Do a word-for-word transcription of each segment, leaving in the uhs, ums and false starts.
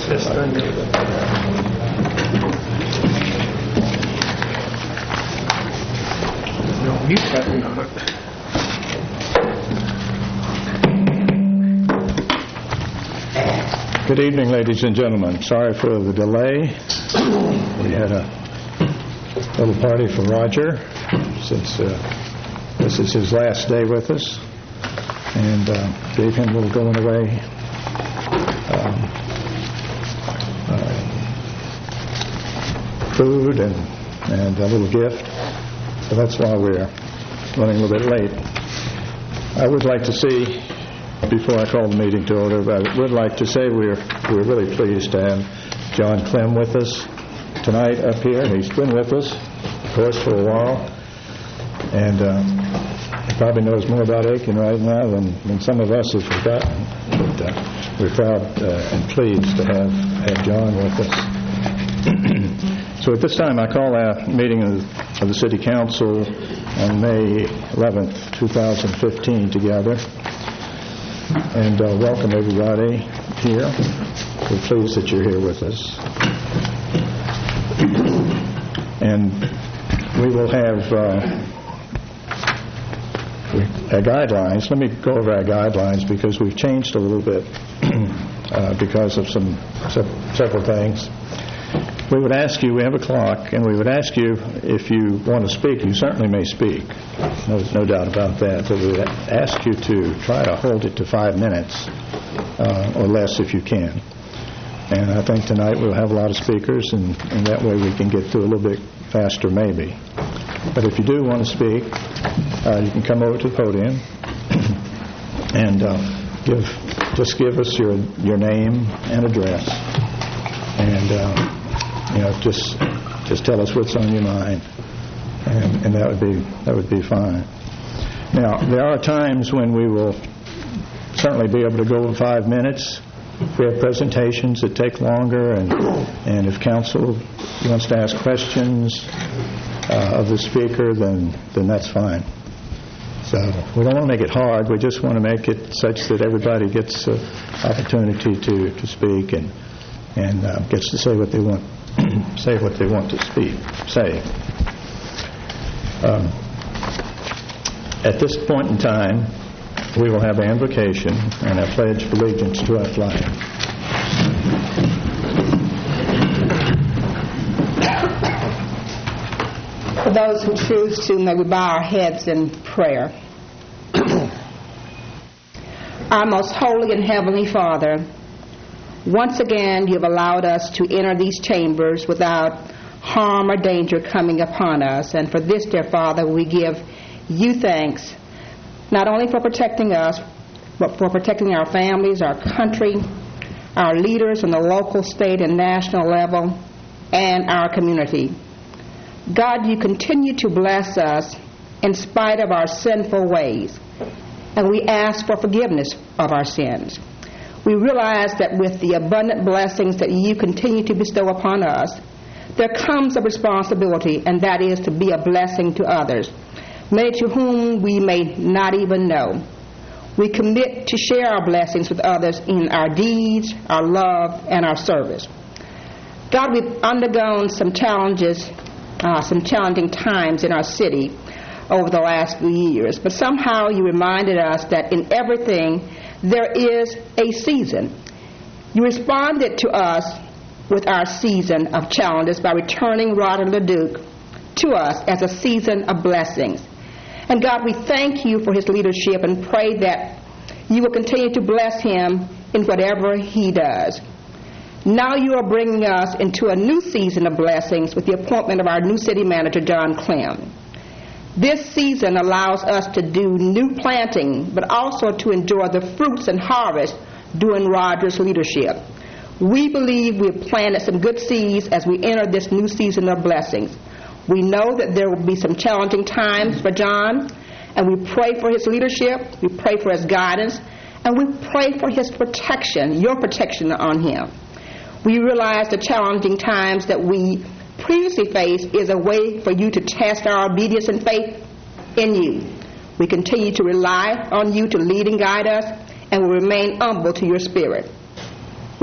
Yes, thank you. No mute button on it. Good evening, ladies and gentlemen. Sorry for the delay. We had a little party for Roger since uh, this is his last day with us, and uh, gave him a little going away um, uh, food and, and a little gift. So that's why we're running a little bit late. I would like to see, before I call the meeting to order, but I would like to say we're we're really pleased to have John Clem with us tonight up here. He's been with us, of course, for a while, and uh, he probably knows more about Aiken right now than, than some of us have forgotten. But uh, we're proud uh, and pleased to have, have John with us. So at this time, I call our meeting of, of the City Council on May eleventh, two thousand fifteen together. And uh, welcome everybody here. We're pleased that you're here with us. And we will have uh, our guidelines. Let me go over our guidelines because we've changed a little bit uh, because of some se- several things. We would ask you, we have a clock, and we would ask you if you want to speak. You certainly may speak. No, no doubt about that. But we would ask you to try to hold it to five minutes uh, or less if you can. And I think tonight we'll have a lot of speakers, and, and that way we can get through a little bit faster maybe. But if you do want to speak, uh, you can come over to the podium and uh, give just give us your, your name and address. And... Uh, You know, just just tell us what's on your mind, and, and that would be that would be fine. Now, there are times when we will certainly be able to go over five minutes. We have presentations that take longer, and and if council wants to ask questions uh, of the speaker, then then that's fine. So we don't want to make it hard. We just want to make it such that everybody gets an opportunity to, to speak and and uh, gets to say what they want. say what they want to speak, say. Um, at this point in time, we will have our invocation and our pledge of allegiance to our flag. For those who choose to, may we bow our heads in prayer. Our most holy and heavenly Father, once again, you have allowed us to enter these chambers without harm or danger coming upon us. And for this, dear Father, we give you thanks, not only for protecting us, but for protecting our families, our country, our leaders on the local, state, and national level, and our community. God, you continue to bless us in spite of our sinful ways, and we ask for forgiveness of our sins. We realize that with the abundant blessings that you continue to bestow upon us, there comes a responsibility, and that is to be a blessing to others, many to whom we may not even know. We commit to share our blessings with others in our deeds, our love, and our service. God, we've undergone some challenges, uh, some challenging times in our city over the last few years, but somehow you reminded us that in everything there is a season. You responded to us with our season of challenges by returning Roger LeDuc to us as a season of blessings. And God, we thank you for his leadership and pray that you will continue to bless him in whatever he does. Now you are bringing us into a new season of blessings with the appointment of our new city manager, John Clem. This season allows us to do new planting, but also to enjoy the fruits and harvest during Roger's leadership. We believe we have planted some good seeds as we enter this new season of blessings. We know that there will be some challenging times for John, and we pray for his leadership, we pray for his guidance, and we pray for his protection, your protection on him. We realize the challenging times that we previously faced is a way for you to test our obedience and faith in you. We continue to rely on you to lead and guide us, and will remain humble to your spirit.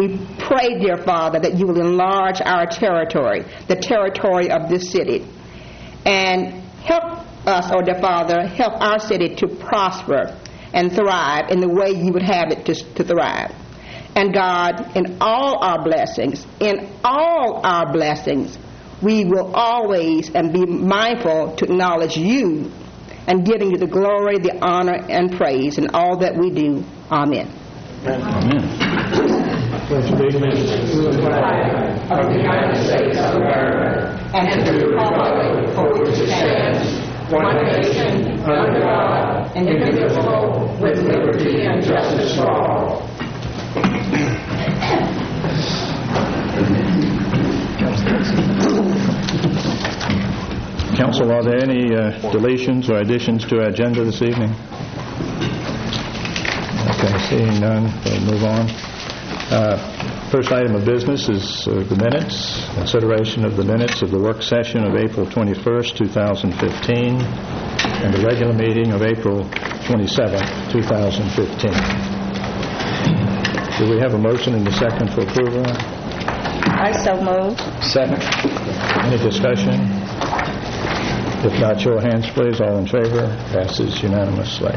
We pray, dear Father, that you will enlarge our territory, the territory of this city, and help us, oh dear Father, help our city to prosper and thrive in the way you would have it to, to thrive. And God, in all our blessings, in all our blessings, we will always and be mindful to acknowledge you and giving you the glory, the honor, and praise in all that we do. Amen. Amen. Of the United States of America and to the republic for which it stands, one nation, under God, indivisible, with liberty and justice for all. Council, are there any uh, deletions or additions to our agenda this evening? Okay, seeing none, we'll move on. Uh, first item of business is uh, the minutes, consideration of the minutes of the work session of April twenty-first, two thousand fifteen, and the regular meeting of April twenty-seventh, two thousand fifteen. Do we have a motion and a second for approval? I so move. Second. Any discussion? If not, show of hands, please. All in favor? Passes unanimously.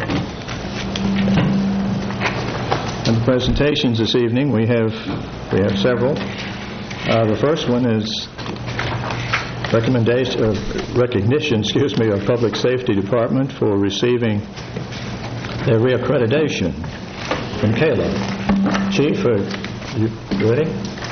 And the presentations this evening, we have we have several. Uh, the first one is recommendation of recognition, excuse me, of Public Safety Department for receiving their reaccreditation from Caleb. Chief, are you ready?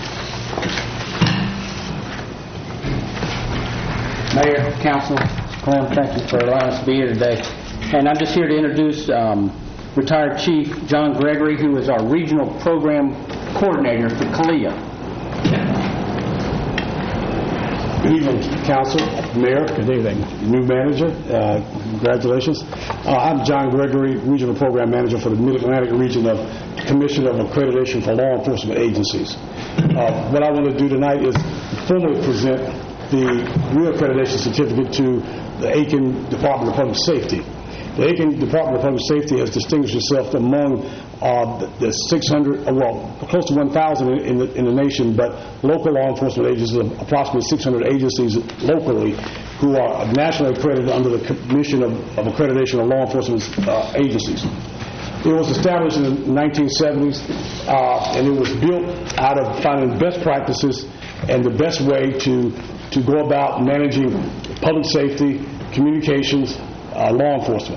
Mayor, Council, Clem, thank you for allowing us to be here today. And I'm just here to introduce um, retired Chief John Gregory, who is our Regional Program Coordinator for C A L E A. Good evening, Council, Mayor. Good evening. New manager. Uh, congratulations. Uh, I'm John Gregory, Regional Program Manager for the Mid-Atlantic region of Commission of Accreditation for Law Enforcement Agencies. Uh, what I want to do tonight is formally present the reaccreditation certificate to the Aiken Department of Public Safety. The Aiken Department of Public Safety has distinguished itself among uh, the, the six hundred, uh, well, close to one thousand in, in, the, in the nation, but local law enforcement agencies, approximately six hundred agencies locally, who are nationally accredited under the Commission of, of Accreditation of Law Enforcement uh, Agencies. It was established in the nineteen seventies, uh, and it was built out of finding best practices and the best way to to go about managing public safety, communications, uh, law enforcement.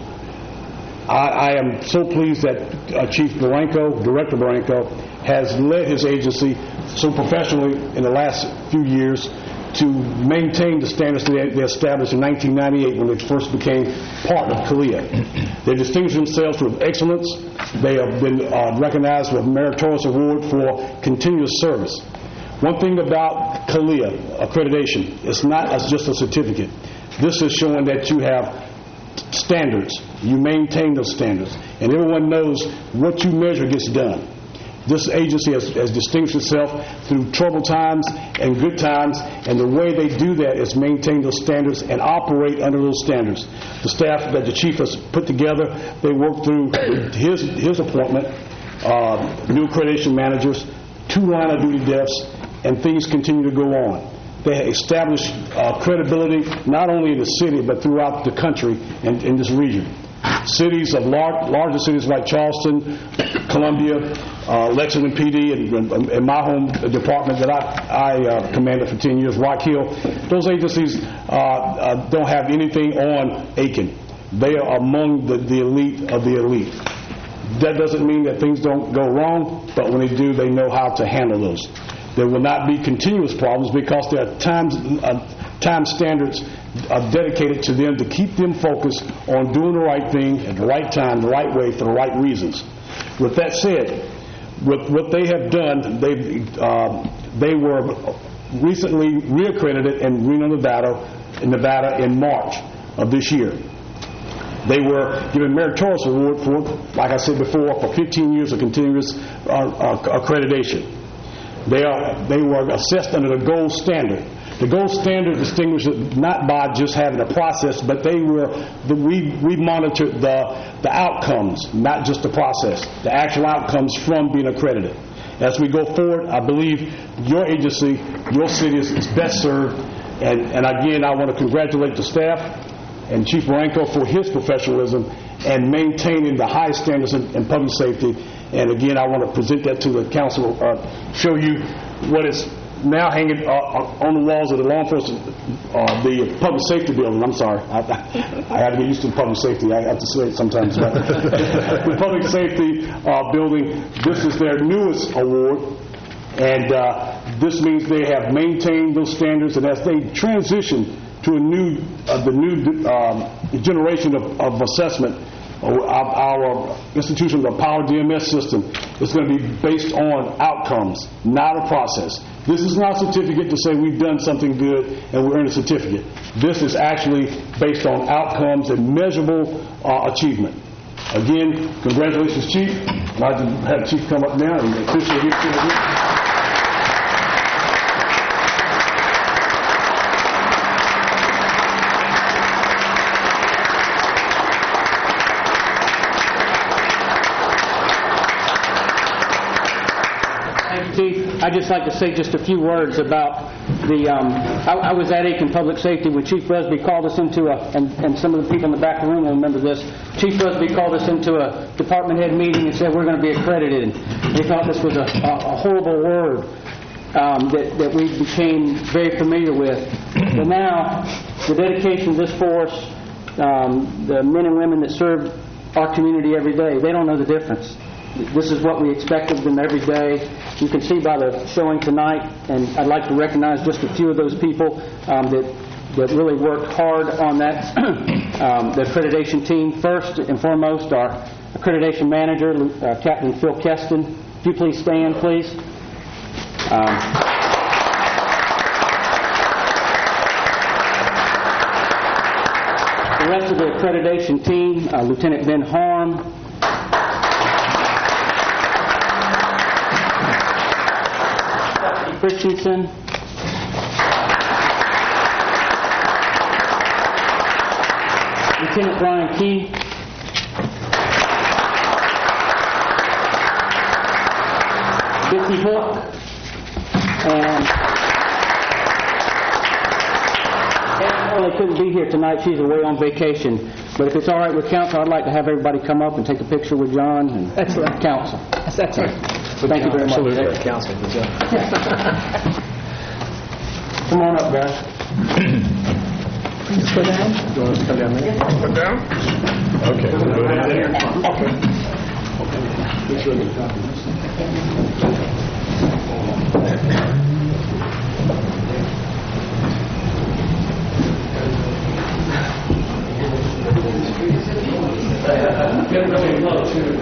I, I am so pleased that uh, Chief Barranco, Director Barranco, has led his agency so professionally in the last few years to maintain the standards that they established in nineteen ninety-eight when they first became part of C A L E A. They distinguished themselves with excellence. They have been uh, recognized with a meritorious award for continuous service. One thing about C A L E A accreditation, it's not as just a certificate. This is showing that you have standards. You maintain those standards. And everyone knows what you measure gets done. This agency has, has distinguished itself through troubled times and good times, and the way they do that is maintain those standards and operate under those standards. The staff that the chief has put together, they work through his, his appointment, uh, new accreditation managers, two line of duty deaths, and things continue to go on. They establish uh, credibility not only in the city but throughout the country and in this region. Cities of large, larger cities like Charleston, Columbia, uh, Lexington P D, and, and my home department that I, I uh, commanded for ten years, Rock Hill, those agencies uh, uh, don't have anything on Aiken. They are among the, the elite of the elite. That doesn't mean that things don't go wrong, but when they do, they know how to handle those. There will not be continuous problems because there are times, uh, time standards are dedicated to them to keep them focused on doing the right thing at the right time, the right way, for the right reasons. With that said, with what they have done, they uh, they were recently reaccredited in Reno, Nevada, in Nevada in March of this year. They were given meritorious award for, like I said before, for fifteen years of continuous uh, uh, accreditation. They are they were assessed under the gold standard. The gold standard distinguished it not by just having a process, but they were the, we we monitored the the outcomes, not just the process, the actual outcomes from being accredited. as we go forward, I believe your agency, your city is is best served. And, and again, I want to congratulate the staff and Chief Marenko for his professionalism and maintaining the highest standards in, in public safety. And again, I want to present that to the council, uh, show you what is now hanging uh, on the walls of the law enforcement, uh, the public safety building. I'm sorry. I, I have to get used to public safety. I have to say it sometimes. But the public safety uh, building, this is their newest award. And uh, this means they have maintained those standards. And as they transition to a new, uh, the new um, generation of, of assessment, Our, our institution, the Power D M S system, is going to be based on outcomes, not a process. This is not a certificate to say we've done something good and we earned a certificate. This is actually based on outcomes and measurable uh, achievement. Again, congratulations, Chief. I'd like to have the Chief come up now and officially get to it. I'd just like to say just a few words about the, um, I, I was at Aiken Public Safety when Chief Busby called us into a, and, and some of the people in the back of the room will remember this, Chief Busby called us into a department head meeting and said we're going to be accredited. And we thought this was a, a, a horrible word um, that, that we became very familiar with. But now, the dedication of this force, um, the men and women that serve our community every day, they don't know the difference. This is what we expect of them every day. You can see by the showing tonight, and I'd like to recognize just a few of those people um, that that really worked hard on that, um, the accreditation team. First and foremost, our accreditation manager, uh, Captain Phil Keston. If you please stand, please. Um, the rest of the accreditation team, uh, Lieutenant Ben Harm, Christensen, Lieutenant Brian Key, Vicky Hook, and Emily couldn't be here tonight. She's away on vacation. But if it's all right with council, I'd like to have everybody come up and take a picture with John and Excellent. council. That's excellent. Thank you very much. Absolutely. Council, good job. Come on up, guys. Just go down. You want us to come down there? Come down? Okay. we'll go down there. Get really low, too.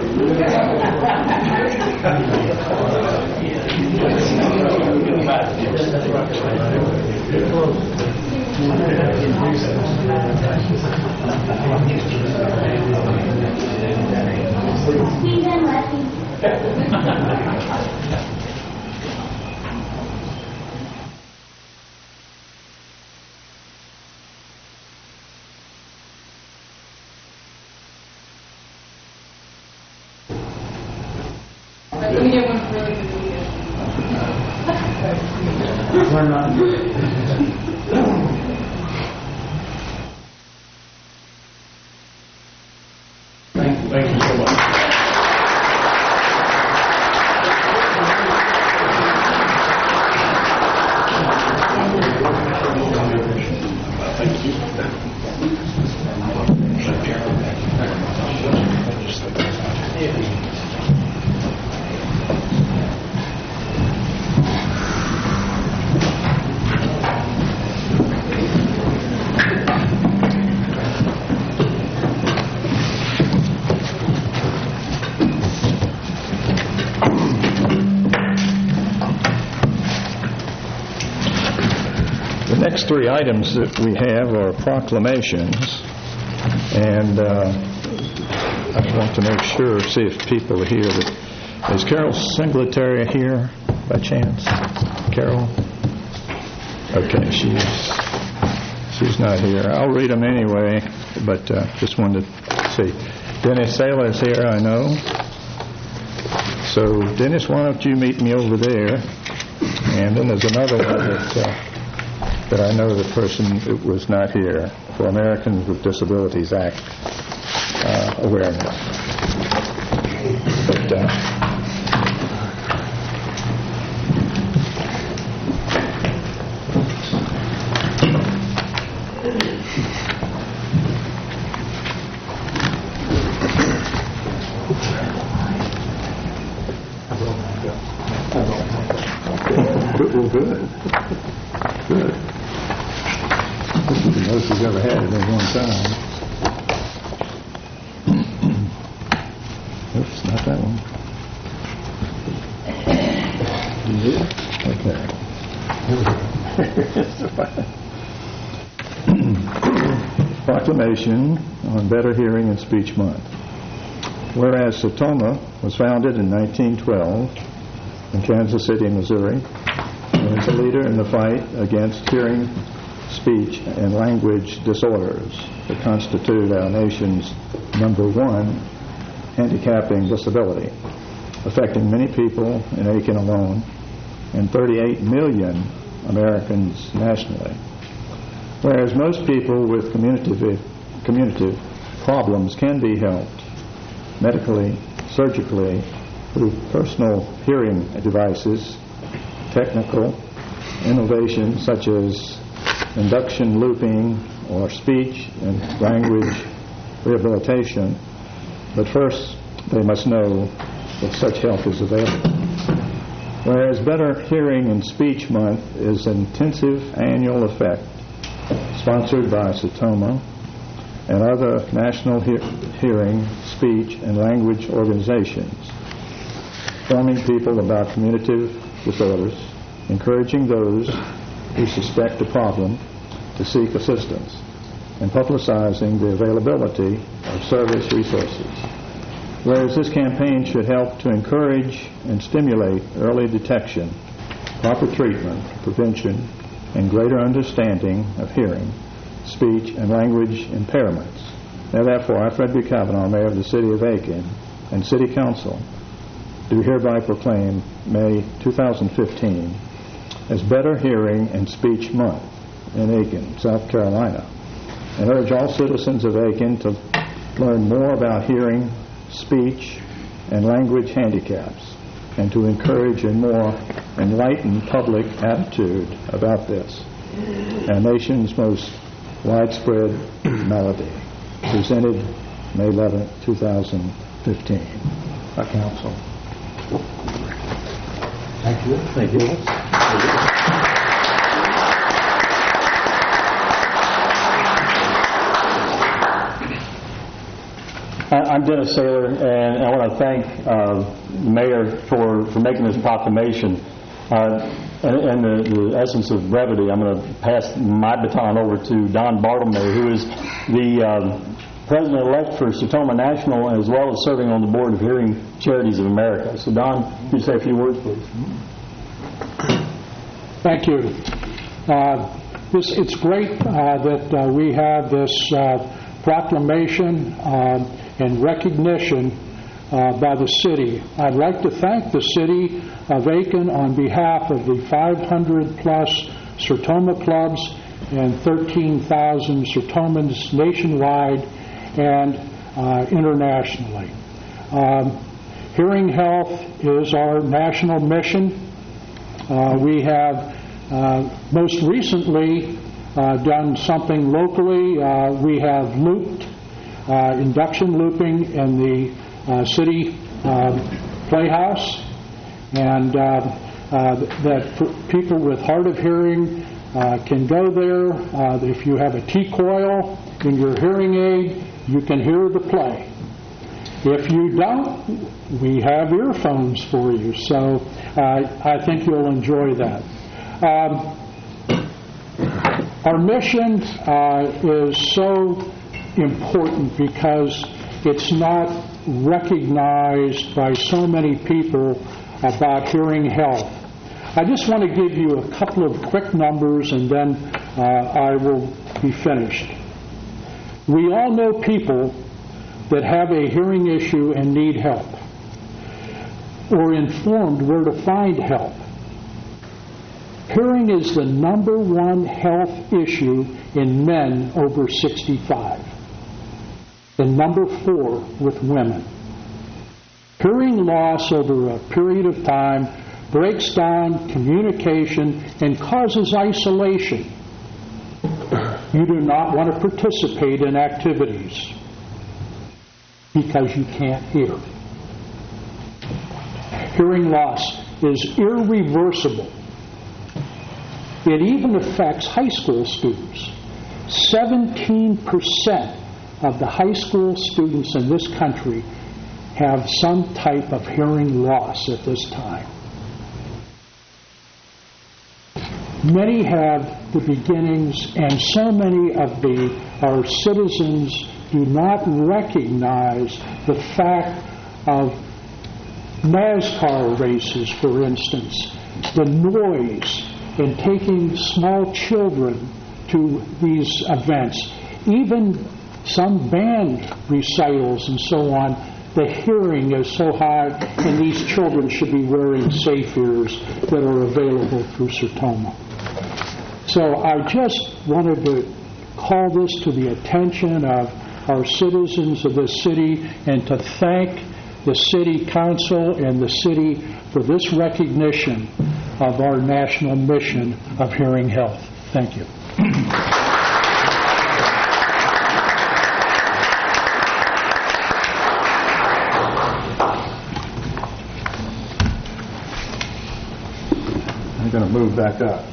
Let me get one really good. Thank you so much. The next three items that we have are proclamations, and uh, I want to make sure, see if people are here. That, is Carol Singletary here by chance? Carol? Okay, she's she's not here. I'll read them anyway, but uh, just wanted to see. Dennis Saylor is here, I know. So, Dennis, why don't you meet me over there? And then there's another one that, uh, that I know the person that was not here for Americans with Disabilities Act uh, awareness. But, uh, Well, good. Good. This is the most he's ever had at any one time. Oops, not that one. Okay. Proclamation on Better Hearing and Speech Month. Whereas Sertoma was founded in nineteen twelve in Kansas City, Missouri, and is a leader in the fight against hearing, speech, and language disorders that constitute our nation's number one handicapping disability, affecting many people in Aiken alone and thirty-eight million Americans nationally. Whereas most people with communicative, communicative problems can be helped medically, surgically, through personal hearing devices, technical innovations such as induction looping or speech and language rehabilitation, but first they must know that such help is available. Whereas Better Hearing and Speech Month is an intensive annual effect sponsored by Sertoma and other national he- hearing, speech, and language organizations, informing people about communicative disorders, encouraging those who suspect a problem to seek assistance, and publicizing the availability of service resources. Whereas this campaign should help to encourage and stimulate early detection, proper treatment, prevention, and greater understanding of hearing, speech, and language impairments. Now, therefore, I, Frederick Kavanaugh, Mayor of the City of Aiken, and City Council, do hereby proclaim May two thousand fifteen as Better Hearing and Speech Month in Aiken, South Carolina, and urge all citizens of Aiken to learn more about hearing, speech, and language handicaps, and to encourage a more enlightened public attitude about this, our nation's most widespread malady. Presented May eleventh, two thousand fifteen. By Council. Thank you. Thank you. I'm Dennis Saylor, and I want to thank uh, the Mayor for, for making this proclamation. Uh, and in the, the essence of brevity, I'm going to pass my baton over to Don Bartlemay, who is the um, President-elect for Sertoma National, as well as serving on the Board of Hearing Charities of America. So, Don, could you say a few words, please? Thank you. Uh, this, it's great uh, that uh, we have this uh, proclamation uh, and recognition uh, by the city. I'd like to thank the city of Aiken on behalf of the five hundred plus Sertoma clubs and thirteen thousand Sertomans nationwide and uh, internationally. Um, hearing health is our national mission. Uh, we have uh, most recently uh, done something locally. Uh, we have looped, uh, induction looping in the uh, city uh, playhouse, and uh, uh, that for people with hard of hearing uh, can go there. Uh, if you have a T-coil in your hearing aid, you can hear the play. If you don't, we have earphones for you, so uh, I think you'll enjoy that. Um, our mission uh, is so important because it's not recognized by so many people about hearing health. I just want to give you a couple of quick numbers and then uh, I will be finished. We all know people that have a hearing issue and need help. or informed where to find help. Hearing is the number one health issue in men over sixty-five, and number four with women. Hearing loss over a period of time breaks down communication and causes isolation. You do not want to participate in activities because you can't hear. Hearing loss is irreversible. It even affects high school students. seventeen percent of the high school students in this country have some type of hearing loss at this time. Many have the beginnings, and so many of the our citizens do not recognize the fact of NASCAR races, for instance, the noise in taking small children to these events, even some band recitals and so on. The hearing is so high, and these children should be wearing safe ears that are available through Sertoma. So I just wanted to call this to the attention of our citizens of this city and to thank the City Council and the city for this recognition of our national mission of hearing health. Thank you. I'm going to move back up.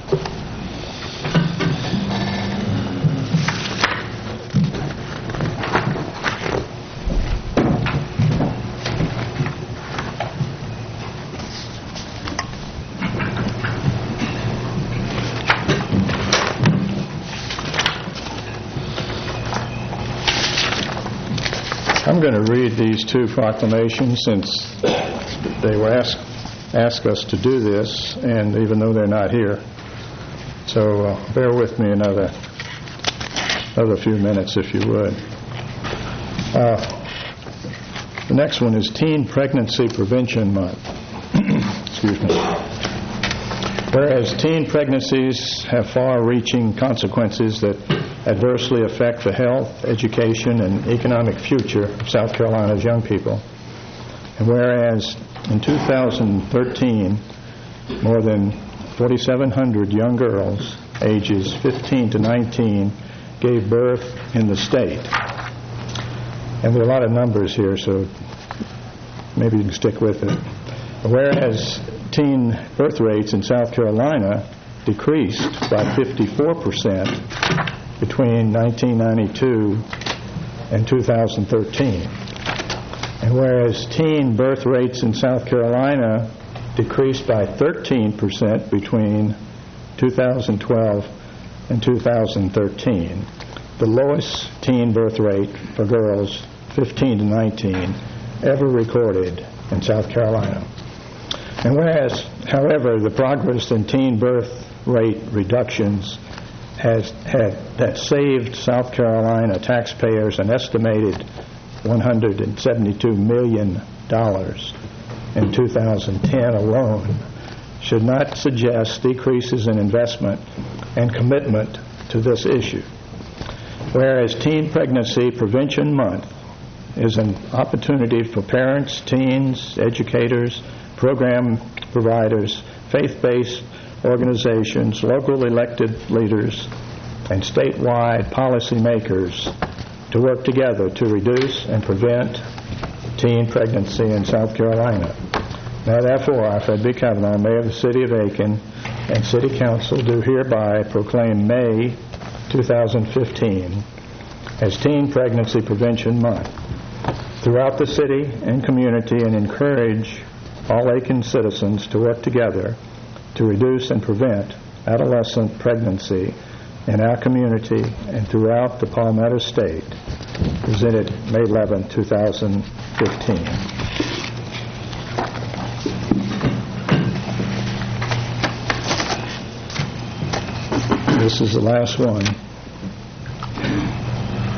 I'm going to read these two proclamations since they were asked ask us to do this, and even though they're not here. So uh, bear with me another, another few minutes, if you would. Uh, the next one is Teen Pregnancy Prevention Month. Excuse me. Whereas teen pregnancies have far-reaching consequences that adversely affect the health, education, and economic future of South Carolina's young people. And whereas in two thousand thirteen, more than forty-seven hundred young girls ages fifteen to nineteen gave birth in the state. And there are a lot of numbers here, so maybe you can stick with it. Whereas teen birth rates in South Carolina decreased by fifty-four percent between nineteen ninety-two and two thousand thirteen. And whereas teen birth rates in South Carolina decreased by thirteen percent between two thousand twelve and two thousand thirteen, the lowest teen birth rate for girls fifteen to nineteen ever recorded in South Carolina. And whereas, however, the progress in teen birth rate reductions has had that saved South Carolina taxpayers an estimated one hundred seventy-two million dollars in two thousand ten alone, should not suggest decreases in investment and commitment to this issue. Whereas Teen Pregnancy Prevention Month is an opportunity for parents, teens, educators, program providers, faith-based organizations, local elected leaders, and statewide policymakers to work together to reduce and prevent teen pregnancy in South Carolina. Now therefore, I, Fred B. Kavanaugh, Mayor of the City of Aiken, and City Council do hereby proclaim May two thousand fifteen as Teen Pregnancy Prevention Month throughout the city and community, and encourage all Aiken citizens to work together to reduce and prevent adolescent pregnancy in our community and throughout the Palmetto State. Presented May eleventh, two thousand fifteen. This is the last one.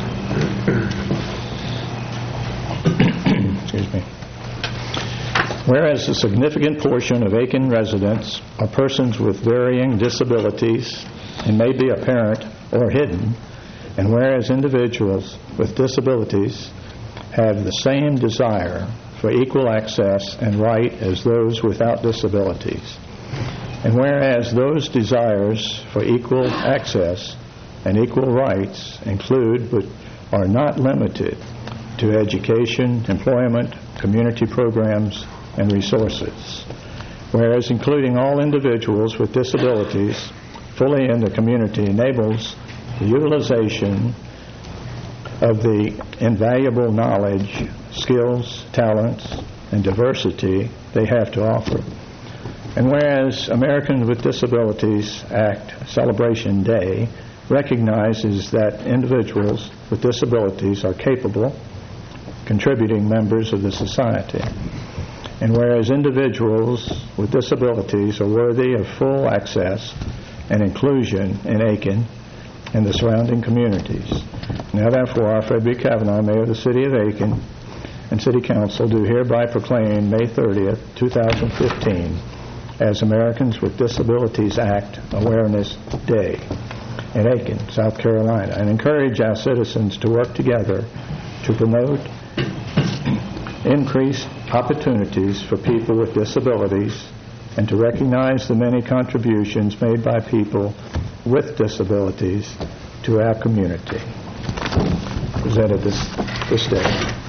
Excuse me. whereas a significant portion of Aiken residents are persons with varying disabilities and may be apparent or hidden, and whereas individuals with disabilities have the same desire for equal access and right as those without disabilities, and whereas those desires for equal access and equal rights include but are not limited to education, employment, community programs, and resources, whereas including all individuals with disabilities fully in the community enables the utilization of the invaluable knowledge, skills, talents, and diversity they have to offer. And whereas Americans with Disabilities Act Celebration Day recognizes that individuals with disabilities are capable, contributing members of the society. And whereas individuals with disabilities are worthy of full access and inclusion in Aiken and the surrounding communities. Now therefore, I, Fred B. Kavanaugh, Mayor of the City of Aiken, and City Council do hereby proclaim May thirtieth, two thousand fifteen as Americans with Disabilities Act Awareness Day in Aiken, South Carolina, and encourage our citizens to work together to promote increased opportunities for people with disabilities and to recognize the many contributions made by people with disabilities to our community. Presented this, this day.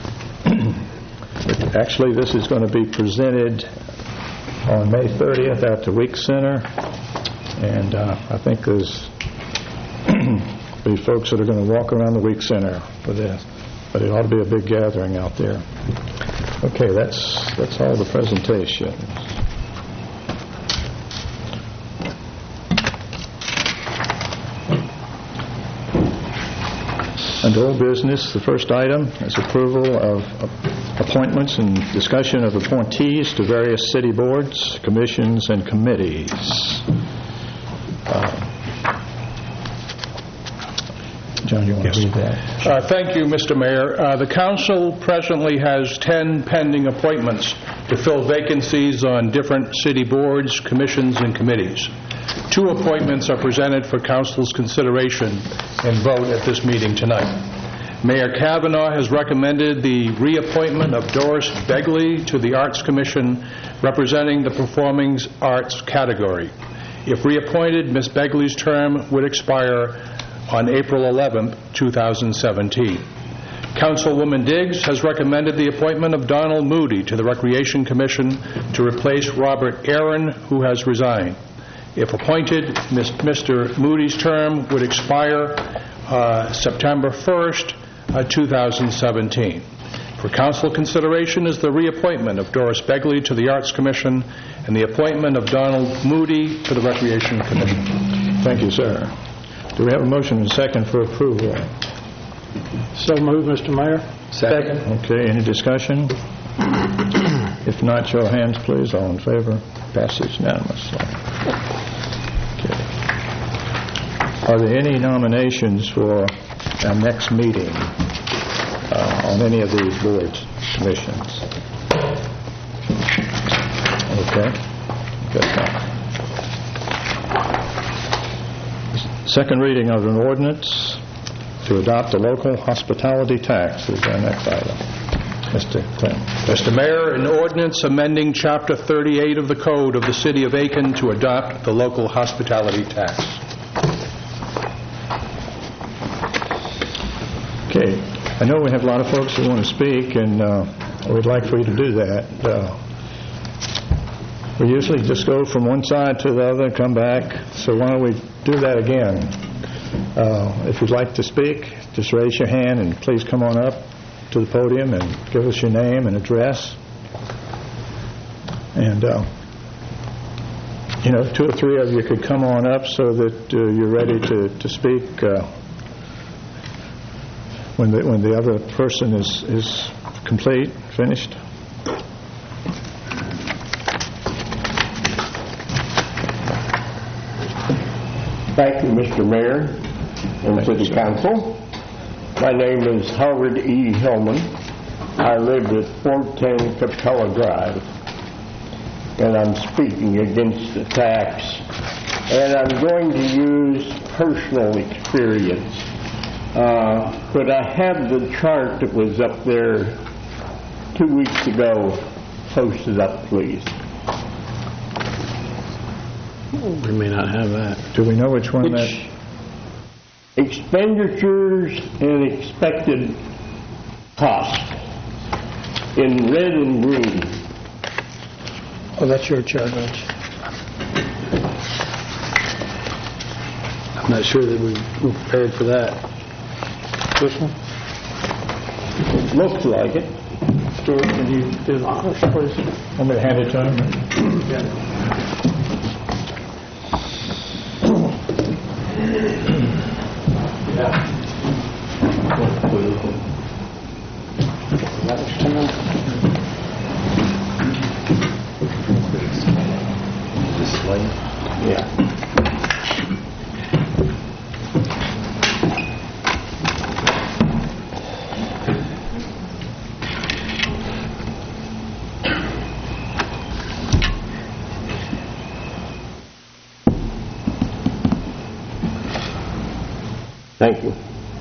Actually, this is going to be presented on May thirtieth at the Week Center, and uh, I think there's be folks that are going to walk around the Week Center for this, but it ought to be a big gathering out there. Okay, that's that's all the presentations. Under old business, the first item is approval of appointments and discussion of appointees to various city boards, commissions, and committees. Uh, John, you want to read that? Uh, thank you, Mister Mayor. Uh, the council presently has ten pending appointments to fill vacancies on different city boards, commissions, and committees. Two appointments are presented for council's consideration and vote at this meeting tonight. Mayor Kavanaugh has recommended the reappointment of Doris Begley to the Arts Commission representing the performing arts category. If reappointed, Miz Begley's term would expire on April eleventh, two thousand seventeen. Councilwoman Diggs has recommended the appointment of Donald Moody to the Recreation Commission to replace Robert Aaron, who has resigned. If appointed, Mister Moody's term would expire uh, September first, uh, two thousand seventeen. For council consideration is the reappointment of Doris Begley to the Arts Commission and the appointment of Donald Moody to the Recreation Commission. Thank you, sir. Do we have a motion and a second for approval? So moved, Mister Mayor. Second. Okay, any discussion? If not, show of hands, please. All in favor? Passes unanimously. Okay. Are there any nominations for our next meeting uh, on any of these boards, commissions? Okay. Good. Second reading of an ordinance to adopt the local hospitality tax is our next item. Mister Clem. Mister Mayor, an ordinance amending Chapter thirty-eight of the Code of the City of Aiken to adopt the local hospitality tax. Okay. I know we have a lot of folks who want to speak, and uh, we'd like for you to do that. Uh, we usually just go from one side to the other and come back, so why don't we do that again? Uh, if you'd like to speak, just raise your hand and please come on up to the podium and give us your name and address. And, uh, you know, two or three of you could come on up so that uh, you're ready to, to speak uh, when, the, when the other person is, is complete, finished. Thank you, Mister Mayor and City Council. My name is Howard E. Hillman. I live at four ten Capella Drive. and I'm speaking against the tax, and I'm going to use personal experience. Uh, could I have the chart that was up there two weeks ago posted up, please? We may not have that. Do we know which one that... It's expenditures and expected cost in red and green. Oh, that's your chart, Rich. I'm not sure that we we're prepared for that. This one? Looks like it. Stuart, can you do the honors, please? Want me to hand it to him? Yeah. Thank you.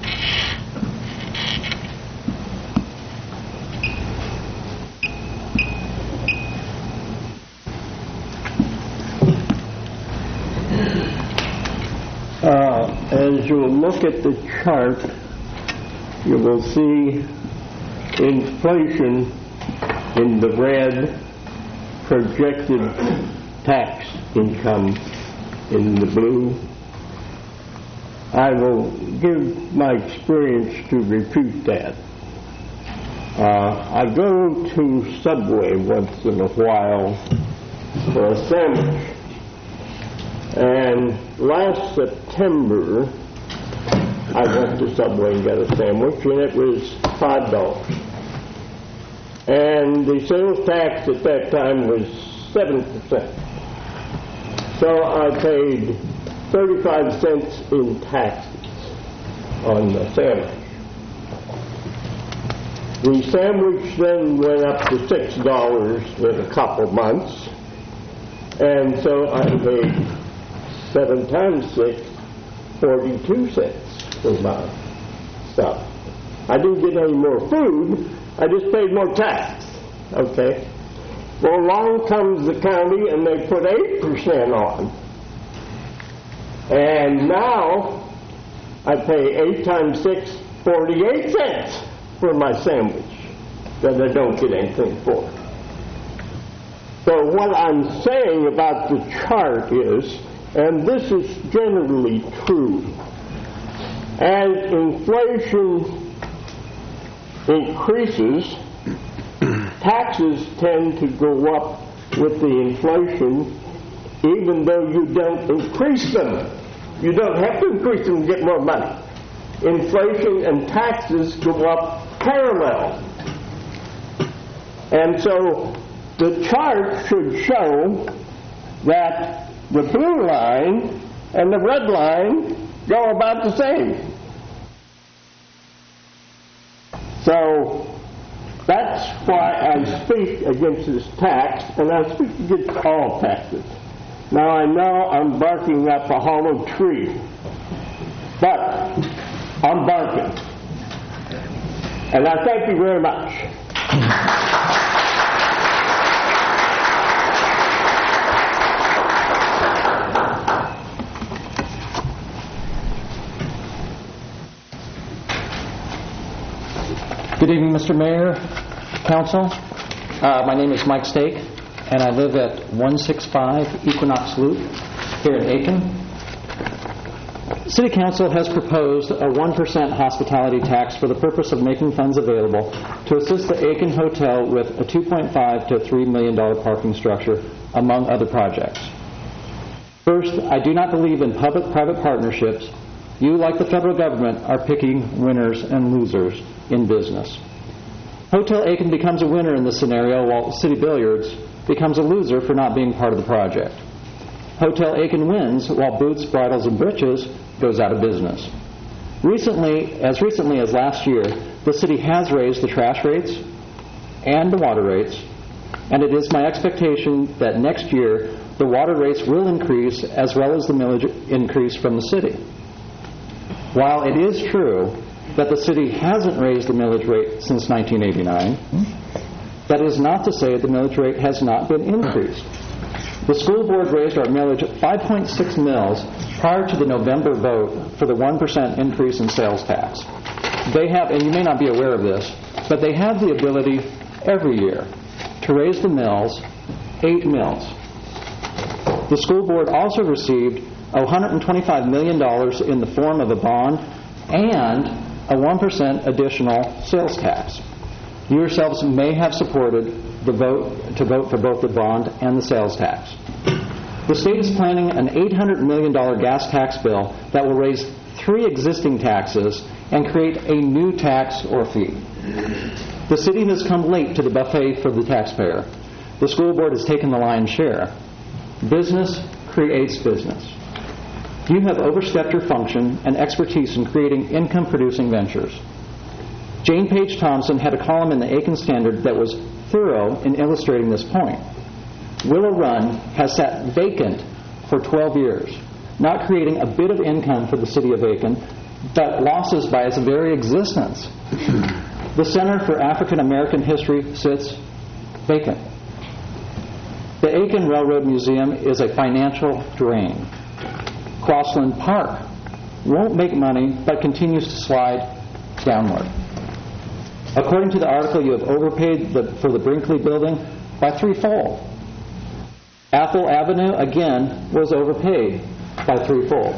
Uh, as you look at the chart, you will see inflation in the red, projected tax income in the blue. I will give my experience to refute that. Uh, I go to Subway once in a while for a sandwich. And last September, I went to Subway and got a sandwich, and it was five dollars. And the sales tax at that time was seven percent. So I paid thirty-five cents in taxes on the sandwich. The sandwich then went up to six dollars in a couple months, and so I paid seven times six, forty-two cents for my stuff. I didn't get any more food, I just paid more tax, okay? Well, along comes the county and they put eight percent on. And now I pay eight times six, forty-eight cents for my sandwich that I don't get anything for. So what I'm saying about the chart is, and this is generally true, as inflation increases, taxes tend to go up with the inflation, even though you don't increase them. You don't have to increase them to get more money. Inflation and taxes go up parallel. And so the chart should show that the blue line and the red line go about the same. So that's why I speak against this tax, and I speak against all taxes. Now I know I'm barking up a hollow tree, but I'm barking. And I thank you very much. Good evening, Mister Mayor, Council. Uh, my name is Mike Stake, and I live at one sixty-five Equinox Loop here in Aiken. City Council has proposed a one percent hospitality tax for the purpose of making funds available to assist the Aiken Hotel with a two point five to three million dollars parking structure, among other projects. First, I do not believe in public-private partnerships. You, like the federal government, are picking winners and losers in business. Hotel Aiken becomes a winner in this scenario, while City Billiards becomes a loser for not being part of the project. Hotel Aiken wins, while Boots, Bridles, and Breeches goes out of business. Recently, as recently as last year, the city has raised the trash rates and the water rates, and it is my expectation that next year the water rates will increase as well as the millage increase from the city. While it is true that the city hasn't raised the millage rate since nineteen eighty-nine, that is not to say the millage rate has not been increased. The school board raised our millage five point six mils prior to the November vote for the one percent increase in sales tax. They have, and you may not be aware of this, but they have the ability every year to raise the mills eight mils. The school board also received one hundred twenty-five million dollars in the form of a bond and a one percent additional sales tax. You yourselves may have supported the vote to vote for both the bond and the sales tax. The state is planning an eight hundred million dollars gas tax bill that will raise three existing taxes and create a new tax or fee. The city has come late to the buffet for the taxpayer. The school board has taken the lion's share. Business creates business. You have overstepped your function and expertise in creating income-producing ventures. Jane Page Thompson had a column in the Aiken Standard that was thorough in illustrating this point. Willow Run has sat vacant for twelve years, not creating a bit of income for the city of Aiken, but losses by its very existence. The Center for African American History sits vacant. The Aiken Railroad Museum is a financial drain. Crossland Park won't make money but continues to slide downward. According to the article, you have overpaid the, for the Brinkley building by threefold. Athol Avenue, again, was overpaid by threefold.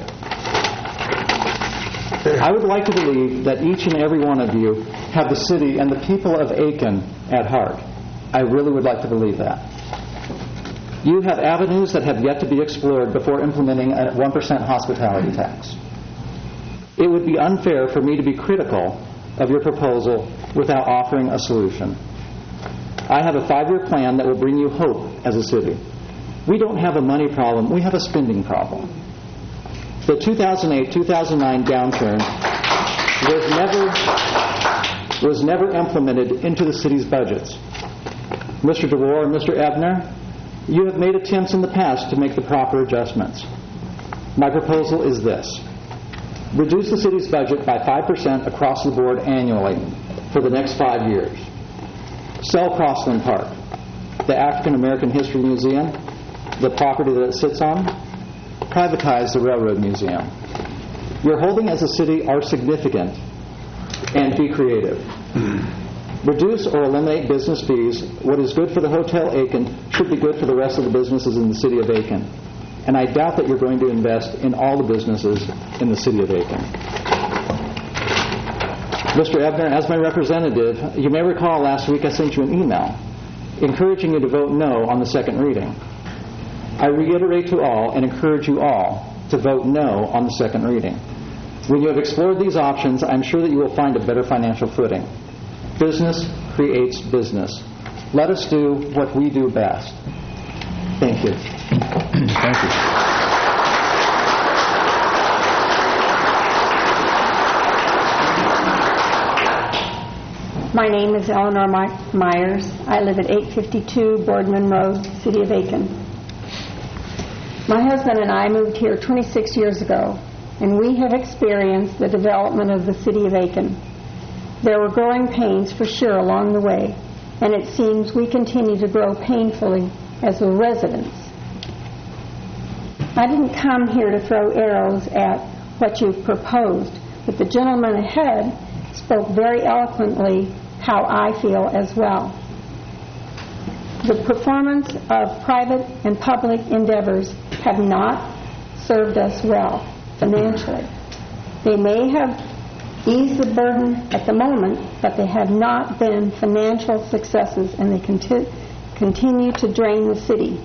I would like to believe that each and every one of you have the city and the people of Aiken at heart. I really would like to believe that. You have avenues that have yet to be explored before implementing a one percent hospitality tax. It would be unfair for me to be critical of your proposal without offering a solution. I have a five-year plan that will bring you hope as a city. We don't have a money problem, we have a spending problem. The two thousand eight two thousand nine downturn was never, was never implemented into the city's budgets. Mister DeWar and Mister Ebner, you have made attempts in the past to make the proper adjustments. My proposal is this. Reduce the city's budget by five percent across the board annually for the next five years. Sell Crossland Park, the African American History Museum, the property that it sits on. Privatize the Railroad Museum. Your holdings as a city are significant, and be creative. Reduce or eliminate business fees. What is good for the Hotel Aiken should be good for the rest of the businesses in the city of Aiken. And I doubt that you're going to invest in all the businesses in the city of Aiken. Mister Ebner, as my representative, you may recall last week I sent you an email encouraging you to vote no on the second reading. I reiterate to all and encourage you all to vote no on the second reading. When you have explored these options, I'm sure that you will find a better financial footing. Business creates business. Let us do what we do best. Thank you. Thank you. My name is Eleanor Myers. I live at eight fifty-two Boardman Road, City of Aiken. My husband and I moved here twenty-six years ago, and we have experienced the development of the City of Aiken. There were growing pains for sure along the way, and it seems we continue to grow painfully as the residents. I didn't come here to throw arrows at what you've proposed, but the gentleman ahead spoke very eloquently how I feel as well. The performance of private and public endeavors have not served us well financially. They may have eased the burden at the moment, but they have not been financial successes, and they conti- continue to drain the city.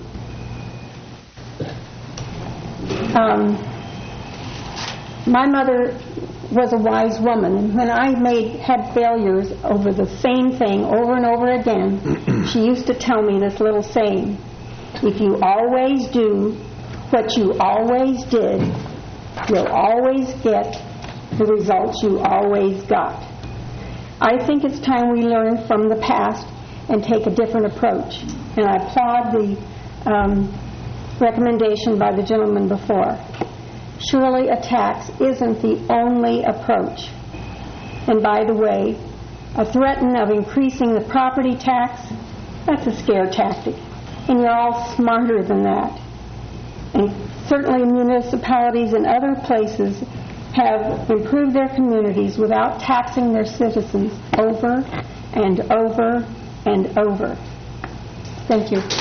Um, my mother was a wise woman, and when I made had failures over the same thing over and over again, she used to tell me this little saying: if you always do what you always did, you'll always get the results you always got. I think it's time we learn from the past and take a different approach. And I applaud the um, recommendation by the gentleman before. Surely a tax isn't the only approach. And by the way, a threat of increasing the property tax, that's a scare tactic. And you're all smarter than that. And certainly municipalities and other places have improved their communities without taxing their citizens over and over and over. Thank you.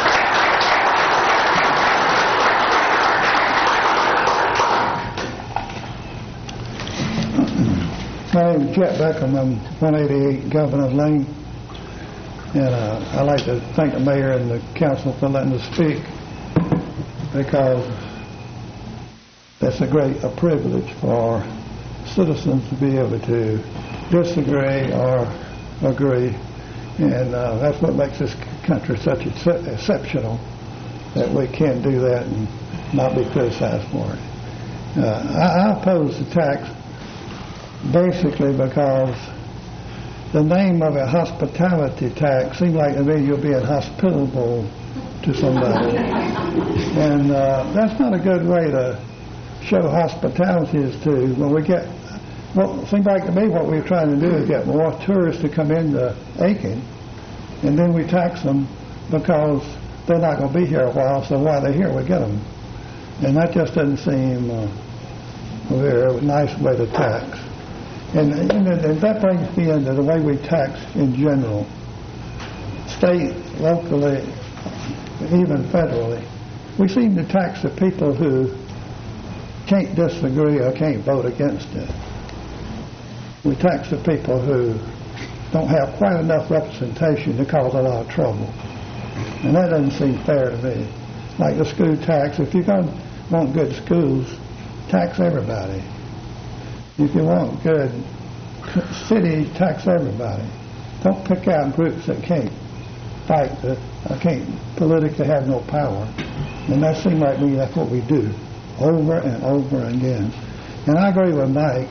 My name is Chet Beckham. I'm one eighty-eight Governor Lane. And uh, I'd like to thank the mayor and the council for letting us speak, because that's a great a privilege for citizens to be able to disagree or agree. And uh, that's what makes this country such ex- exceptional, that we can do that and not be criticized for it. Uh, I, I oppose the tax basically because the name of a hospitality tax seems like to me you're being hospitable to somebody. And uh, that's not a good way to show hospitality is to, when we get, well, it seems like to me what we're trying to do is get more tourists to come into Aiken, and then we tax them because they're not going to be here a while, so while they're here we get them. And that just doesn't seem uh, a very nice way to tax. And, and, and that brings me into the way we tax in general, state, locally, even federally. We seem to tax the people who can't disagree or can't vote against it. We tax the people who don't have quite enough representation to cause a lot of trouble. And that doesn't seem fair to me. Like the school tax, if you're going to want good schools, tax everybody. If you want good city, tax everybody. Don't pick out groups that can't fight, that can't politically have no power. And that seems like me, that's what we do, over and over again. And I agree with Mike.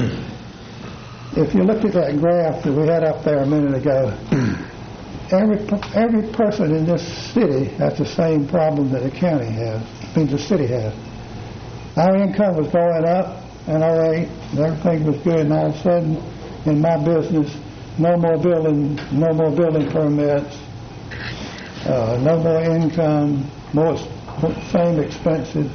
If you look at that graph that we had up there a minute ago, every every person in this city has the same problem that the county has, I mean the city has. Our income was going up in oh eight, and everything was good, and all of a sudden, in my business, no more building, no more building permits, uh, no more income, more same expenses.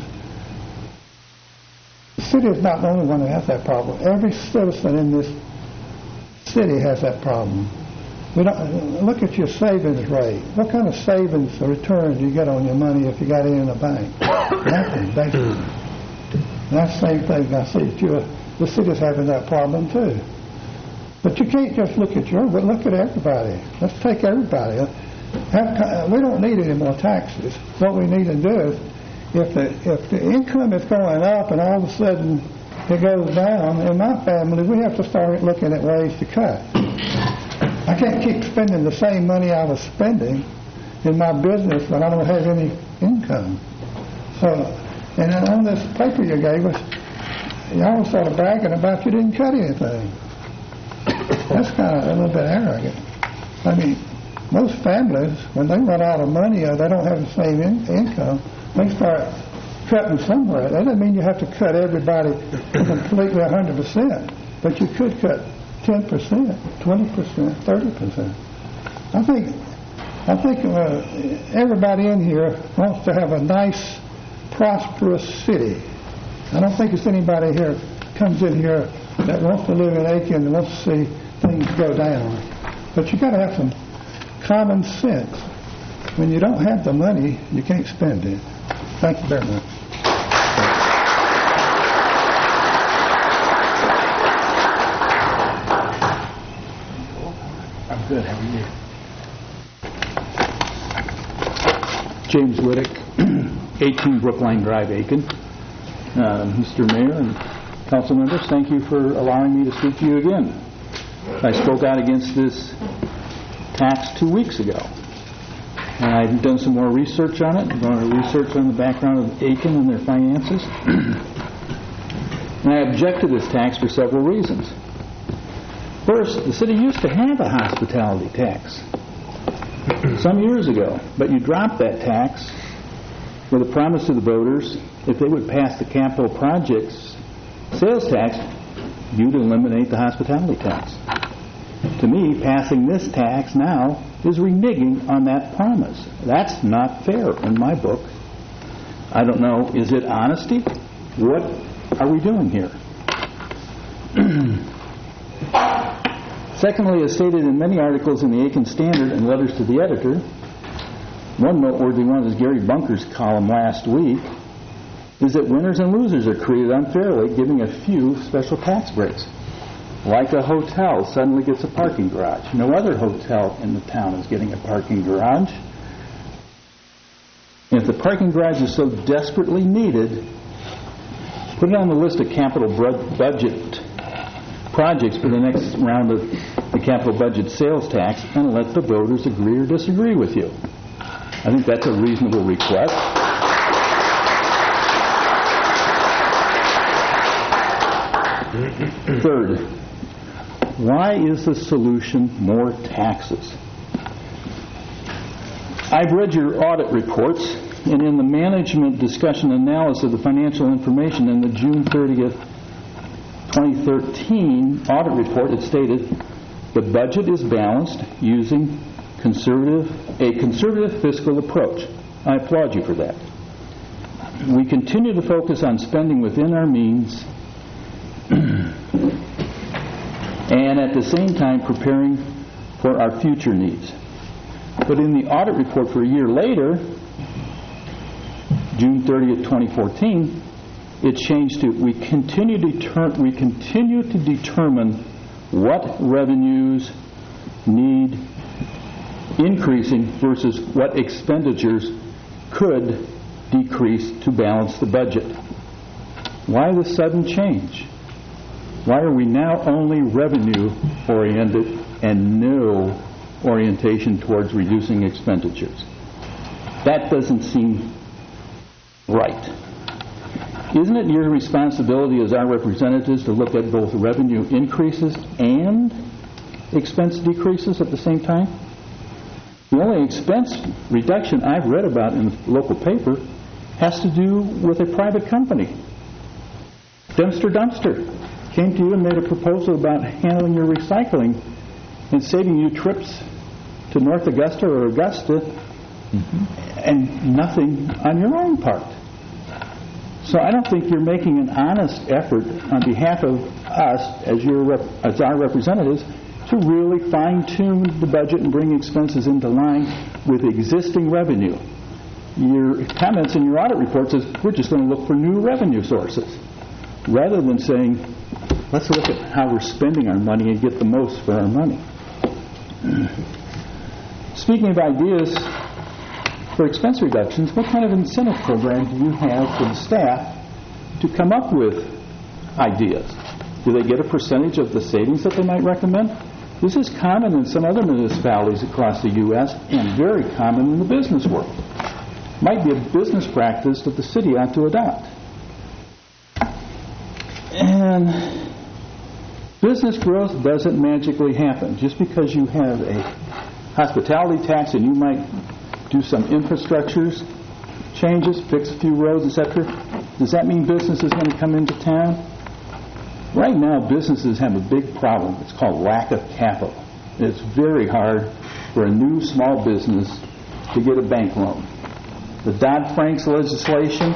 The city is not the only one that has that problem. Every citizen in this city has that problem. We don't look at your savings rate. What kind of savings or return do you get on your money if you got it in a bank? Nothing, basically. And that's the same thing I see. You, the city's having that problem too. But you can't just look at your, but look at everybody. Let's take everybody. Have, we don't need any more taxes. What we need to do is, if the if the income is going up and all of a sudden it goes down, in my family we have to start looking at ways to cut. I can't keep spending the same money I was spending in my business when I don't have any income. So, and then on this paper you gave us, y'all was sort of bragging about you didn't cut anything. That's kind of a little bit arrogant. I mean, most families, when they run out of money or they don't have the same in- income, they start cutting somewhere. That doesn't mean you have to cut everybody completely one hundred percent, but you could cut ten percent, twenty percent, thirty percent. I think I think uh, everybody in here wants to have a nice, prosperous city. I don't think there's anybody here comes in here that wants to live in Aiken and wants to see things go down. But you got to have some common sense. When you don't have the money, you can't spend it. Thank you very much. I'm good. How are you? James Whittick, eighteen Brookline Drive, Aiken. Uh, Mister Mayor and council members, thank you for allowing me to speak to you again. I spoke out against this tax two weeks ago. And I've done some more research on it. I've done research on the background of Aiken and their finances. And I object to this tax for several reasons. First, the city used to have a hospitality tax. some years ago. But you dropped that tax with a promise to the voters if they would pass the capital projects sales tax, you'd eliminate the hospitality tax. To me, passing this tax now is reneging on that promise. That's not fair in my book. I don't know, is it honesty? What are we doing here? Secondly, as stated in many articles in the Aiken Standard and letters to the editor, one noteworthy one is Gary Bunker's column last week, is that winners and losers are created unfairly, giving a few special tax breaks. Like a hotel suddenly gets a parking garage. No other hotel in the town is getting a parking garage. And if the parking garage is so desperately needed, put it on the list of capital budget projects for the next round of the capital budget sales tax and let the voters agree or disagree with you. I think that's a reasonable request. Third, why is the solution more taxes? I've read your audit reports, and in the management discussion analysis of the financial information in the June thirtieth, twenty thirteen audit report, it stated the budget is balanced using conservative a conservative fiscal approach. I applaud you for that. We continue to focus on spending within our means and at the same time preparing for our future needs. But in the audit report for a year later, June thirtieth, twenty fourteen, it changed to we continue to deter- we continue to determine what revenues need increasing versus what expenditures could decrease to balance the budget. Why the sudden change? Why are we now only revenue oriented and no orientation towards reducing expenditures? That doesn't seem right. Isn't it your responsibility as our representatives to look at both revenue increases and expense decreases at the same time? The only expense reduction I've read about in the local paper has to do with a private company. Dempster Dumpster came to you and made a proposal about handling your recycling and saving you trips to North Augusta or Augusta, mm-hmm. and nothing on your own part. So I don't think you're making an honest effort on behalf of us as your rep- as our representatives to really fine-tune the budget and bring expenses into line with existing revenue. Your comments in your audit report says we're just going to look for new revenue sources, rather than saying, let's look at how we're spending our money and get the most for our money. Speaking of ideas for expense reductions, what kind of incentive program do you have for the staff to come up with ideas? Do they get a percentage of the savings that they might recommend? This is common in some other municipalities across the U S and very common in the business world. Might be a business practice that the city ought to adopt. And business growth doesn't magically happen. Just because you have a hospitality tax and you might do some infrastructures changes, fix a few roads, et cetera, does that mean business is going to come into town? Right now, businesses have a big problem. It's called lack of capital. It's very hard for a new small business to get a bank loan. The Dodd-Frank legislation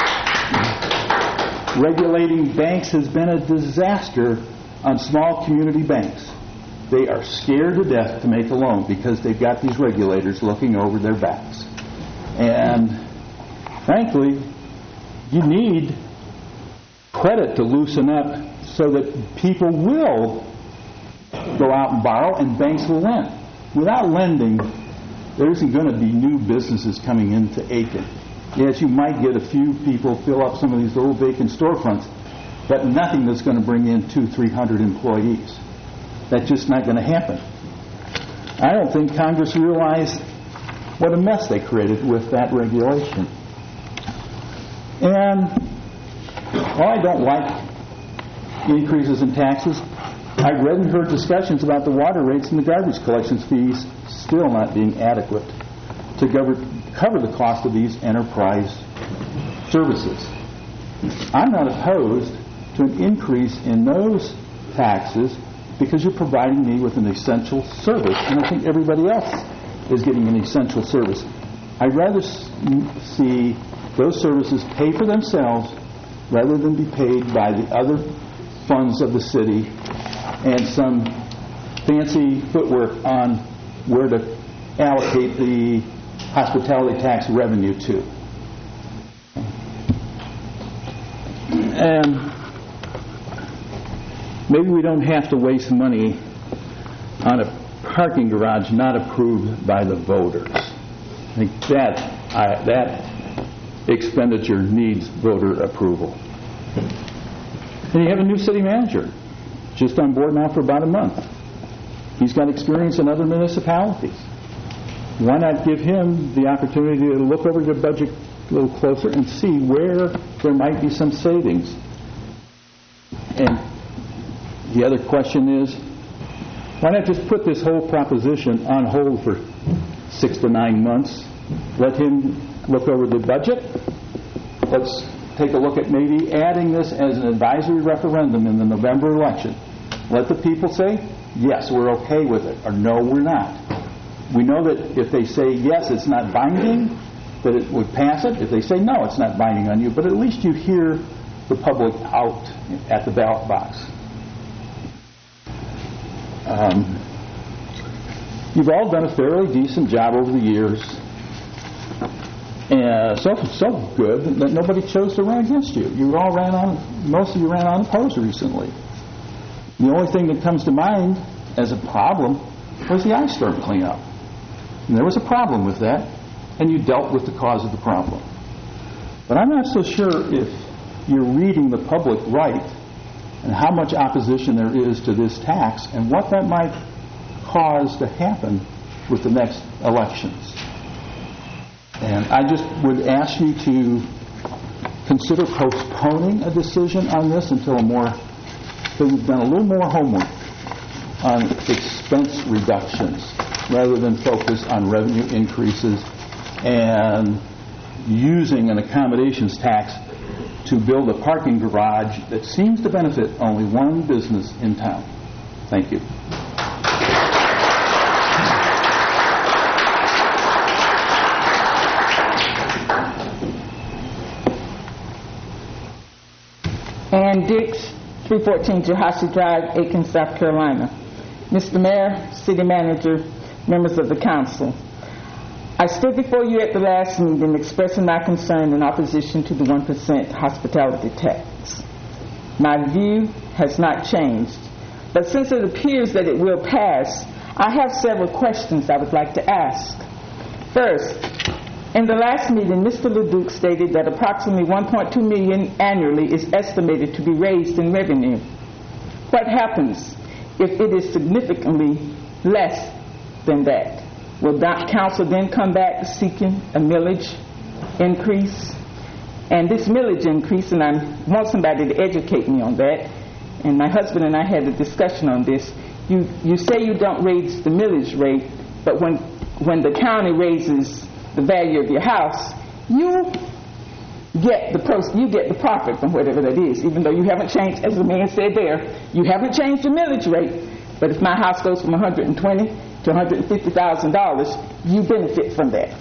regulating banks has been a disaster on small community banks. They are scared to death to make a loan because they've got these regulators looking over their backs. And frankly, you need credit to loosen up so that people will go out and borrow and banks will lend. Without lending, there isn't going to be new businesses coming into Aiken. Yes, you might get a few people fill up some of these little vacant storefronts, but nothing that's going to bring in two, three hundred employees. That's just not going to happen. I don't think Congress realized what a mess they created with that regulation. And while I don't like increases in taxes, I've read and heard discussions about the water rates and the garbage collections fees still not being adequate to cover, cover the cost of these enterprise services. I'm not opposed to an increase in those taxes because you're providing me with an essential service, and I think everybody else is getting an essential service. I'd rather see those services pay for themselves rather than be paid by the other funds of the city and some fancy footwork on where to allocate the hospitality tax revenue to. And maybe we don't have to waste money on a parking garage not approved by the voters. I think that I, that expenditure needs voter approval. And you have a new city manager, just on board now for about a month. He's got experience in other municipalities. Why not give him the opportunity to look over the budget a little closer and see where there might be some savings? And the other question is, why not just put this whole proposition on hold for six to nine months? Let him look over the budget. Let's take a look at maybe adding this as an advisory referendum in the November election. Let the people say, yes, we're okay with it, or no, we're not. We know that if they say yes, it's not binding, that it would pass it. If they say no, it's not binding on you, but at least you hear the public out at the ballot box. Um, you've all done a fairly decent job over the years, and so so good that nobody chose to run against you. You all ran on, most of you ran unopposed recently. The only thing that comes to mind as a problem was the ice storm cleanup. And there was a problem with that, and you dealt with the cause of the problem. But I'm not so sure if you're reading the public right and how much opposition there is to this tax and what that might cause to happen with the next elections. And I just would ask you to consider postponing a decision on this until a more, until you've done a little more homework on expense reductions rather than focus on revenue increases and using an accommodations tax to build a parking garage that seems to benefit only one business in town. Thank you. Ann Dix, three fourteen Jahasi Drive, Aiken, South Carolina. Mister Mayor, City Manager, members of the Council, I stood before you at the last meeting expressing my concern in opposition to the one percent hospitality tax. My view has not changed, but since it appears that it will pass, I have several questions I would like to ask. First, in the last meeting, Mister LeDuc stated that approximately one point two million dollars annually is estimated to be raised in revenue. What happens if it is significantly less than that? Will that council then come back seeking a millage increase? And this millage increase, and I want somebody to educate me on that, and my husband and I had a discussion on this. You you say you don't raise the millage rate, but when when the county raises the value of your house, you get the pros- you get the profit from whatever that is, even though you haven't changed, as the man said there, you haven't changed the millage rate. But if my house goes from one hundred twenty thousand dollars to one hundred fifty thousand dollars, you benefit from that.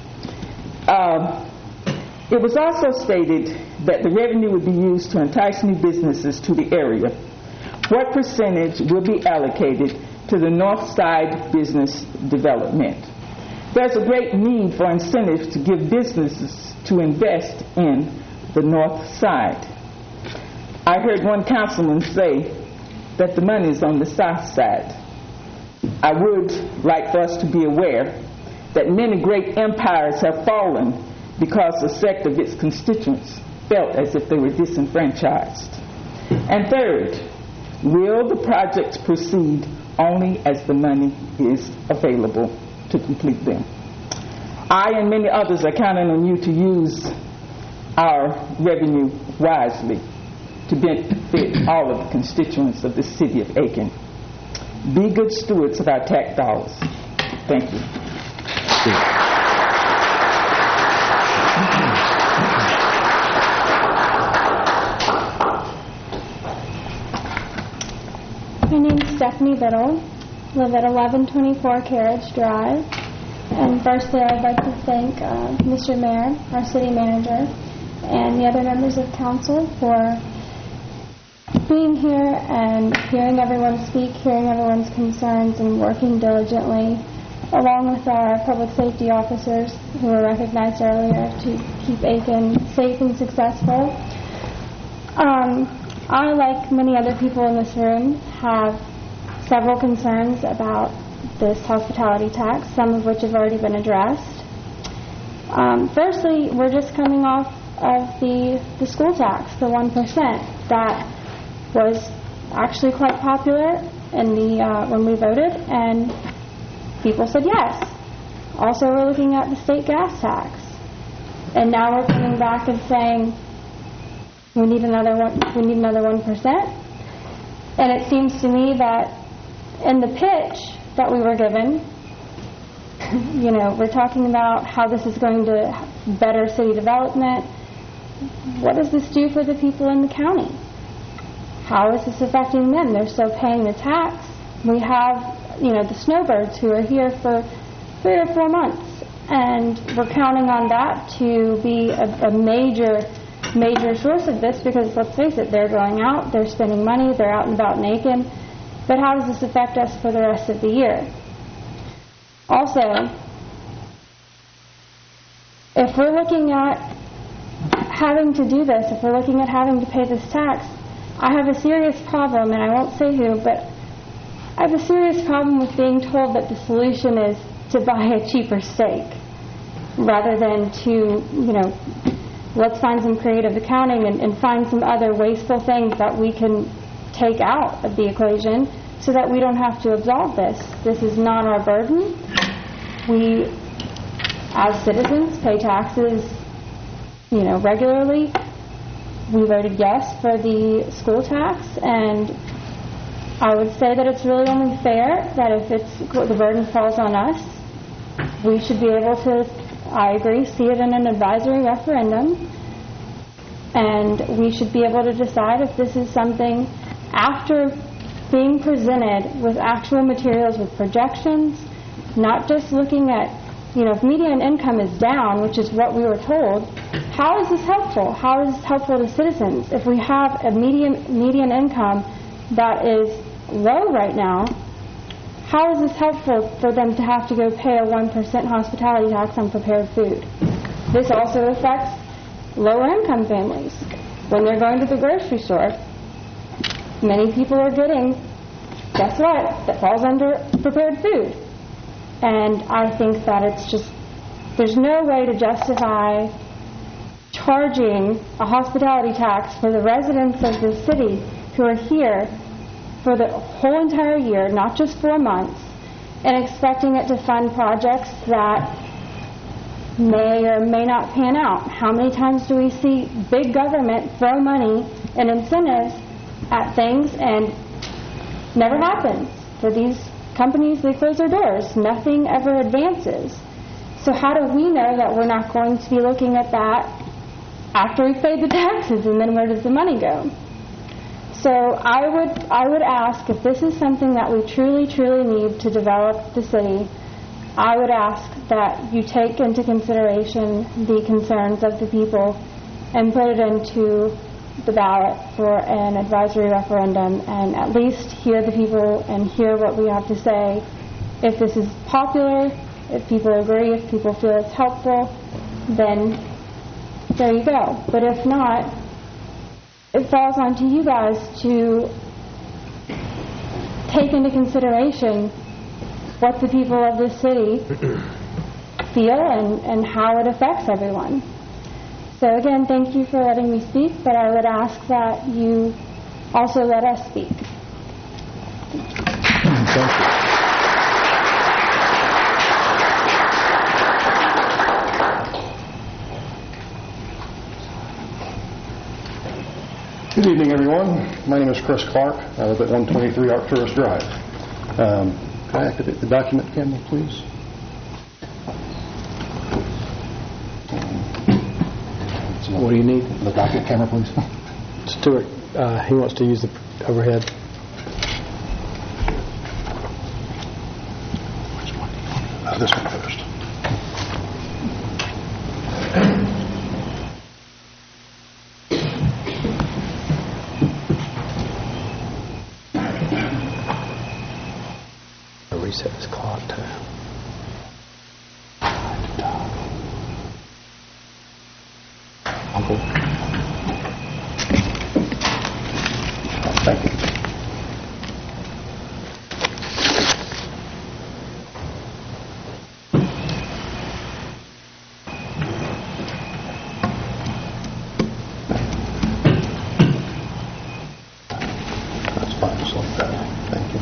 Um, it was also stated that the revenue would be used to entice new businesses to the area. What percentage will be allocated to the North Side business development? There's a great need for incentives to give businesses to invest in the North Side. I heard one councilman say that the money is on the South Side. I would like for us to be aware that many great empires have fallen because a sect of its constituents felt as if they were disenfranchised. And third, will the projects proceed only as the money is available to complete them? I and many others are counting on you to use our revenue wisely, to benefit all of the constituents of the city of Aiken. Be good stewards of our tax dollars. Thank you. My name is Stephanie Biddle. Live at eleven twenty-four Carriage Drive. And firstly, I'd like to thank uh, Mister Mayor, our city manager, and the other members of council for being here and hearing everyone speak, hearing everyone's concerns, and working diligently, along with our public safety officers who were recognized earlier to keep Aiken safe and successful. Um, I, like many other people in this room, have several concerns about this hospitality tax, some of which have already been addressed. Um, firstly, we're just coming off of the, the school tax, the one percent, that was actually quite popular in the uh, when we voted, and people said yes. Also, we're looking at the state gas tax, and now we're coming back and saying we need another one. We need another one percent. And it seems to me that in the pitch that we were given, you know, we're talking about how this is going to better city development. What does this do for the people in the county? How is this affecting them? They're still paying the tax. We have, you know, the snowbirds who are here for three or four months, and we're counting on that to be a, a major, major source of this, because let's face it, they're going out, they're spending money, they're out and about in Aiken. But how does this affect us for the rest of the year? Also, if we're looking at having to do this, if we're looking at having to pay this tax, I have a serious problem, and I won't say who, but I have a serious problem with being told that the solution is to buy a cheaper steak rather than to, you know, let's find some creative accounting and, and find some other wasteful things that we can take out of the equation so that we don't have to absolve this. This is not our burden. We, as citizens, pay taxes, you know, regularly. We voted yes for the school tax, and I would say that it's really only fair that if it's the burden falls on us, we should be able to, I agree, see it in an advisory referendum, and we should be able to decide if this is something, after being presented with actual materials, with projections, not just looking at, you know, if median income is down, which is what we were told, how is this helpful? How is this helpful to citizens? If we have a median, median income that is low right now, how is this helpful for them to have to go pay a one percent hospitality tax on prepared food? This also affects lower income families. When they're going to the grocery store, many people are getting, guess what, that falls under prepared food. And I think that it's just, there's no way to justify charging a hospitality tax for the residents of the city who are here for the whole entire year, not just four months, and expecting it to fund projects that may or may not pan out. How many times do we see big government throw money and incentives at things and never happens? For these companies, they close their doors. Nothing ever advances. So how do we know that we're not going to be looking at that after we've paid the taxes, and then where does the money go? So I would I would ask, if this is something that we truly, truly need to develop the city, I would ask that you take into consideration the concerns of the people and put it into the ballot for an advisory referendum, and at least hear the people and hear what we have to say. If this is popular, if people agree, if people feel it's helpful, then there you go. But if not, it falls onto you guys to take into consideration what the people of this city feel and, and how it affects everyone. So again, thank you for letting me speak, but I would ask that you also let us speak. Thank you. Good evening, everyone. My name is Chris Clark. I live at one twenty-three Arcturus Drive. Um, Can I activate the document camera, please? What do you need? The document camera, please. Stuart, uh, he wants to use the overhead. Uh, this one first. Reset this clock too. Uncle. Thank you. That's fine, just like that. Thank you.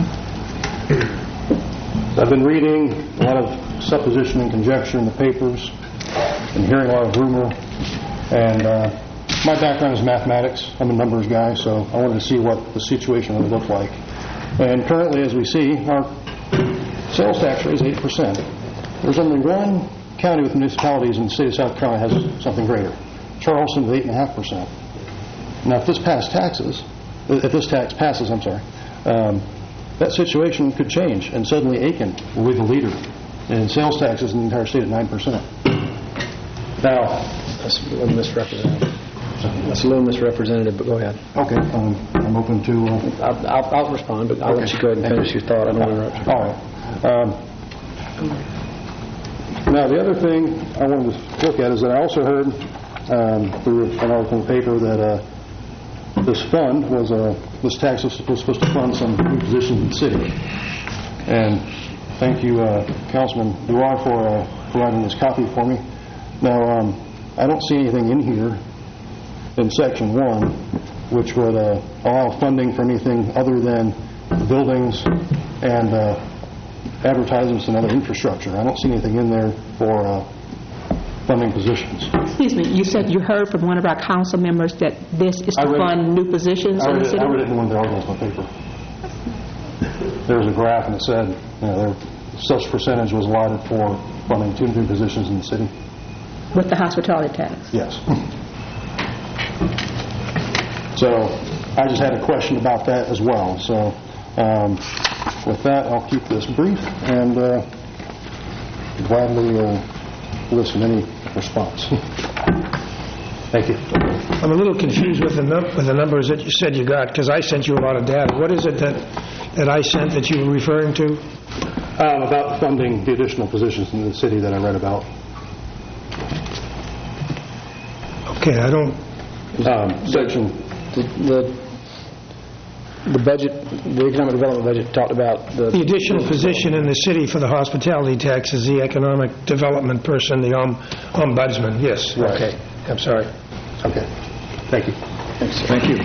Mm-hmm. I've been reading a lot of supposition and conjecture in the papers and hearing a lot of rumor. And uh, my background is mathematics. I'm a numbers guy, so I wanted to see what the situation would look like. And currently, as we see, our sales tax rate is eight percent. There's only one county with municipalities in the state of South Carolina has something greater. Charleston is eight point five percent. Now, if this pass taxes, if this tax passes, I'm sorry, um, that situation could change, and suddenly Aiken will be the leader in sales taxes in the entire state at nine percent. Now, that's a little misrepresented. That's a little misrepresented, but go ahead. Okay, um, I'm open to... Uh, I'll, I'll, I'll respond, but I'll okay. let you go ahead and finish your thought. I don't want to interrupt you. All right. Um, now, the other thing I wanted to look at is that I also heard um, through an article in the paper that uh, this fund was, uh, this tax was supposed to fund some new positions in the city. And thank you, uh, Councilman Duar, for uh, providing this copy for me. Now, um, I don't see anything in here in Section one which would uh, allow funding for anything other than buildings and uh, advertisements and other infrastructure. I don't see anything in there for uh, funding positions. Excuse me, you said you heard from one of our council members that this is to fund new positions I in read the it, city? I read it in one of the articles in the paper. There was a graph and it said, you know, there, such percentage was allotted for funding two new positions in the city. With the hospitality tax? Yes. So I just had a question about that as well. So um, with that, I'll keep this brief and uh, gladly uh, listen to any response. Thank you. I'm a little confused with the, num- with the numbers that you said you got, because I sent you a lot of data. What is it that, that I sent that you were referring to? Um, about funding the additional positions in the city that I read about. Okay, I don't... Um, section... The, the, the budget, the economic development budget talked about the... The additional position in the city for the hospitality tax is the economic development person, the om, ombudsman. Yes. Right. Okay. I'm sorry. Okay. Thank you. Thanks, sir. Thank you.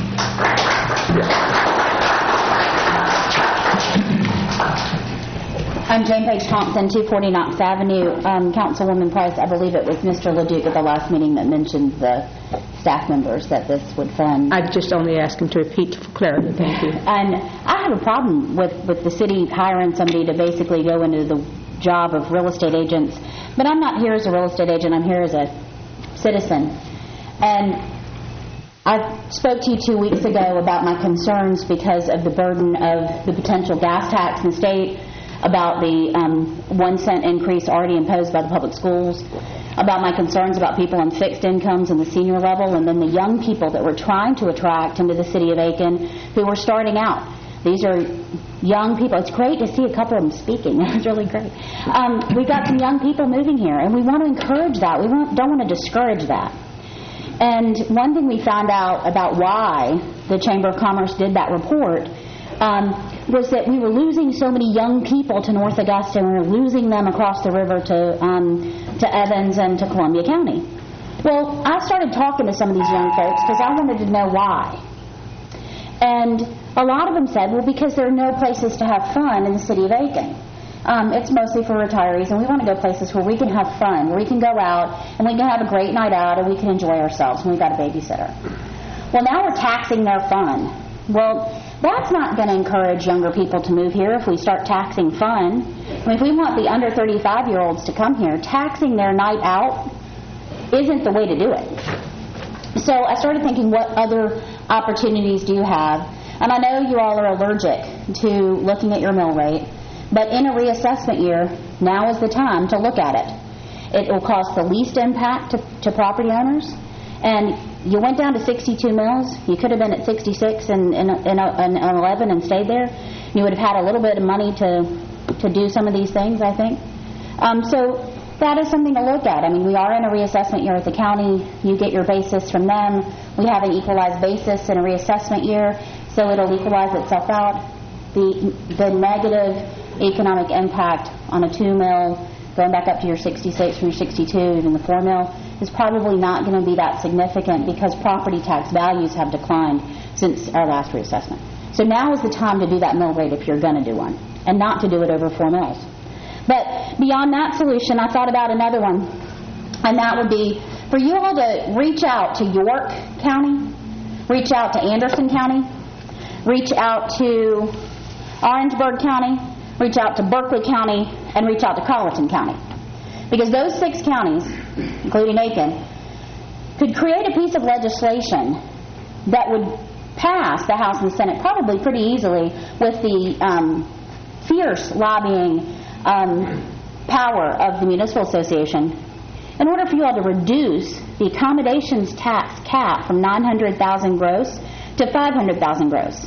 I'm Jane Page Thompson, two forty Knox Avenue. Um, Councilwoman Price, I believe it was Mister LeDuc at the last meeting that mentioned the staff members that this would fund. I just only asked him to repeat for clarity. Thank you. And I have a problem with, with the city hiring somebody to basically go into the job of real estate agents. But I'm not here as a real estate agent. I'm here as a citizen. And I spoke to you two weeks ago about my concerns because of the burden of the potential gas tax in the state, about the um, one cent increase already imposed by the public schools, about my concerns about people on fixed incomes and the senior level, and then the young people that we're trying to attract into the city of Aiken who are starting out. These are young people. It's great to see a couple of them speaking. It's really great. Um, we've got some young people moving here, and we want to encourage that. We want, don't want to discourage that. And one thing we found out about why the Chamber of Commerce did that report um, was that we were losing so many young people to North Augusta, and we were losing them across the river to um, to Evans and to Columbia County. Well, I started talking to some of these young folks because I wanted to know why. And a lot of them said, well, because there are no places to have fun in the city of Aiken. Um, it's mostly for retirees, and we want to go places where we can have fun, where we can go out and we can have a great night out and we can enjoy ourselves, and we've got a babysitter. well, now we're taxing their fun. Well, that's not going to encourage younger people to move here if we start taxing fun. I mean, if we want the under thirty-five-year-olds to come here, taxing their night out isn't the way to do it. So I started thinking, what other opportunities do you have? And I know you all are allergic to looking at your mill rate, but in a reassessment year, now is the time to look at it. It will cause the least impact to, to property owners. And you went down to sixty-two mills. You could have been at sixty-six and, and, and, and eleven and stayed there. You would have had a little bit of money to, to do some of these things, I think. Um, so that is something to look at. I mean, we are in a reassessment year at the county. You get your basis from them. We have an equalized basis in a reassessment year, so it'll equalize itself out. The, the negative economic impact on a two mill, going back up to your sixty-six from your sixty-two, even the four mill, is probably not going to be that significant because property tax values have declined since our last reassessment. So now is the time to do that mill rate if you're going to do one, and not to do it over four mills. But beyond that solution, I thought about another one, and that would be for you all to reach out to York County, reach out to Anderson County, reach out to Orangeburg County, reach out to Berkeley County, and reach out to Colleton County. Because those six counties, including Aiken, could create a piece of legislation that would pass the House and the Senate probably pretty easily with the um, fierce lobbying um, power of the Municipal Association in order for you all to reduce the accommodations tax cap from nine hundred thousand gross to five hundred thousand gross.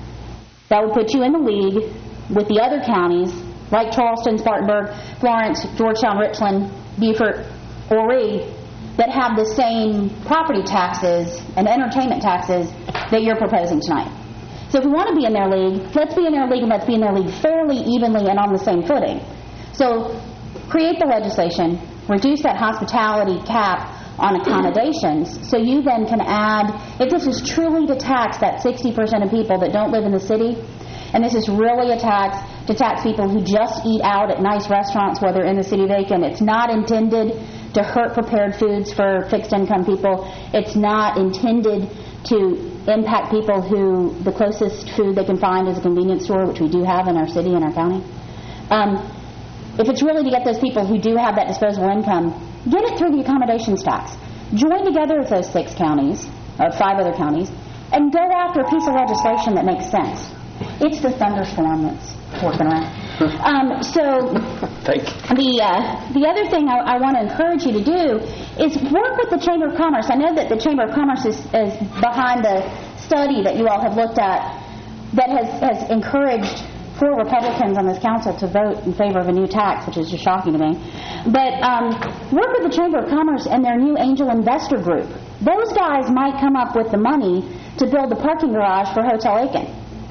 That would put you in the league with the other counties like Charleston, Spartanburg, Florence, Georgetown, Richland, Beaufort, or Reed that have the same property taxes and entertainment taxes that you're proposing tonight. So if we want to be in their league, let's be in their league and let's be in their league fairly evenly and on the same footing. So create the legislation, reduce that hospitality cap on accommodations, so you then can add, if this is truly to tax that sixty percent of people that don't live in the city, and this is really a tax to tax people who just eat out at nice restaurants while they're in the city of Aiken. It's not intended to hurt prepared foods for fixed income people. It's not intended to impact people who the closest food they can find is a convenience store, which we do have in our city and our county. Um, if it's really to get those people who do have that disposable income, get it through the accommodations tax. Join together with those six counties, or five other counties, and go after a piece of legislation that makes sense. It's the thunderstorm that's working around. Um, so the uh, the other thing I, I want to encourage you to do is work with the Chamber of Commerce. I know that the Chamber of Commerce is, is behind the study that you all have looked at that has, has encouraged four Republicans on this council to vote in favor of a new tax, which is just shocking to me. But um, work with the Chamber of Commerce and their new angel investor group. Those guys might come up with the money to build the parking garage for Hotel Aiken.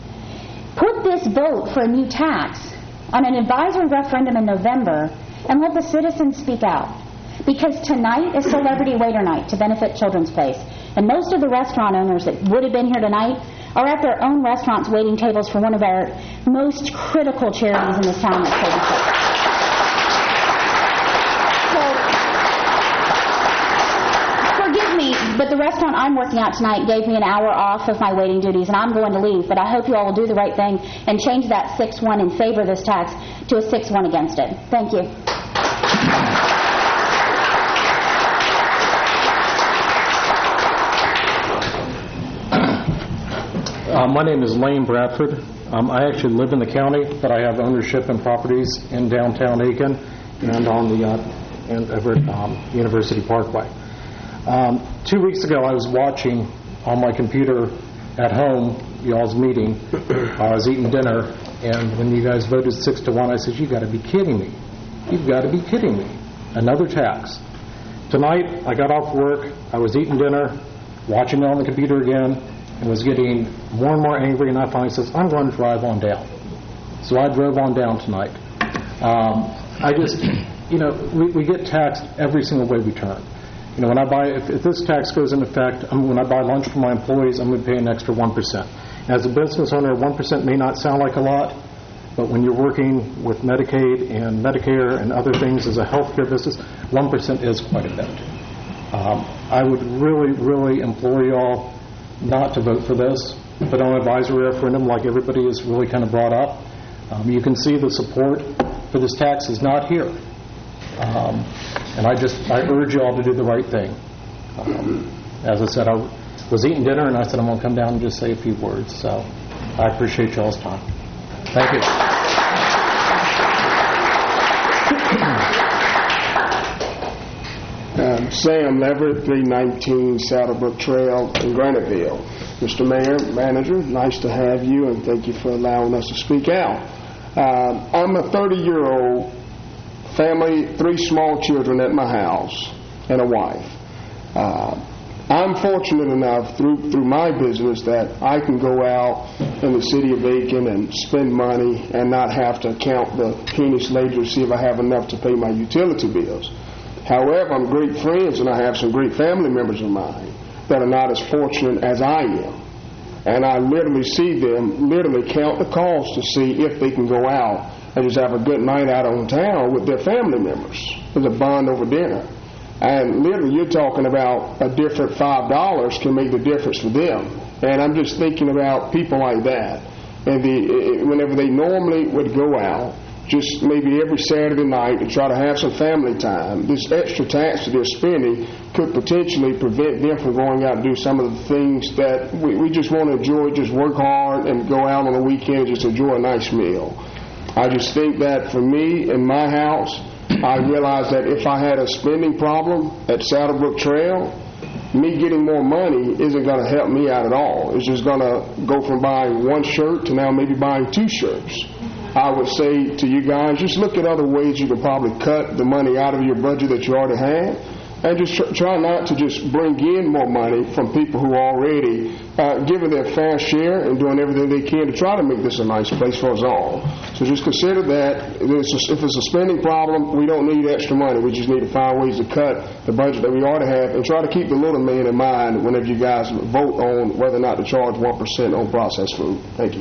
Put this vote for a new tax on an advisory referendum in November and let the citizens speak out. Because tonight is Celebrity Waiter Night to benefit Children's Place. And most of the restaurant owners that would have been here tonight are at their own restaurants waiting tables for one of our most critical charities in this town, that's Children's Place. But the restaurant I'm working at tonight gave me an hour off of my waiting duties, and I'm going to leave. But I hope you all will do the right thing and change that six one in favor of this tax to a six one against it. Thank you. Uh, my name is Lane Bradford. Um, I actually live in the county, but I have ownership in properties in downtown Aiken and on the uh, and over at um, University Parkway. Um, two weeks ago, I was watching on my computer at home y'all's meeting. I was eating dinner, and when you guys voted six to one, I said, "You got to be kidding me! You've got to be kidding me! Another tax." Tonight, I got off work. I was eating dinner, watching it on the computer again, and was getting more and more angry. And I finally said, "I'm going to drive on down." So I drove on down tonight. Um, I just, you know, we, we get taxed every single way we turn. You know, when I buy, if, if this tax goes into effect, I'm, when I buy lunch for my employees, I'm going to pay an extra one percent. As a business owner, one percent may not sound like a lot, but when you're working with Medicaid and Medicare and other things as a healthcare business, one percent is quite a bit. Um, I would really, really implore you all not to vote for this, but on advisory referendum, like everybody has really kind of brought up. Um, you can see the support for this tax is not here. Um, and I just, I urge you all to do the right thing. Um, as I said, I was eating dinner and I said I'm going to come down and just say a few words. So I appreciate y'all's time. Thank you. Um, Sam Leverett, three nineteen Saddlebrook Trail in Graniteville. Mister Mayor, Manager, nice to have you, and thank you for allowing us to speak out. Uh, I'm a thirty-year-old family, three small children at my house, and a wife. Uh, I'm fortunate enough through through my business that I can go out in the city of Aiken and spend money and not have to count the pennies later to see if I have enough to pay my utility bills. However, I'm great friends and I have some great family members of mine that are not as fortunate as I am. And I literally see them literally count the cost to see if they can go out and just have a good night out on town with their family members. There's a bond over dinner. And literally you're talking about a different five dollars can make the difference for them. And I'm just thinking about people like that. And the, whenever they normally would go out, just maybe every Saturday night and try to have some family time, this extra tax that they're spending could potentially prevent them from going out and do some of the things that we, we just want to enjoy, just work hard and go out on the weekend and just enjoy a nice meal. I just think that for me in my house, I realized that if I had a spending problem at Saddlebrook Trail, me getting more money isn't going to help me out at all. It's just going to go from buying one shirt to now maybe buying two shirts. I would say to you guys, just look at other ways you can probably cut the money out of your budget that you already have, and just tr- try not to just bring in more money from people who are already uh, giving their fair share and doing everything they can to try to make this a nice place for us all. So just consider that if it's a, if it's a spending problem, we don't need extra money. We just need to find ways to cut the budget that we already have and try to keep the little man in mind whenever you guys vote on whether or not to charge one percent on processed food. Thank you.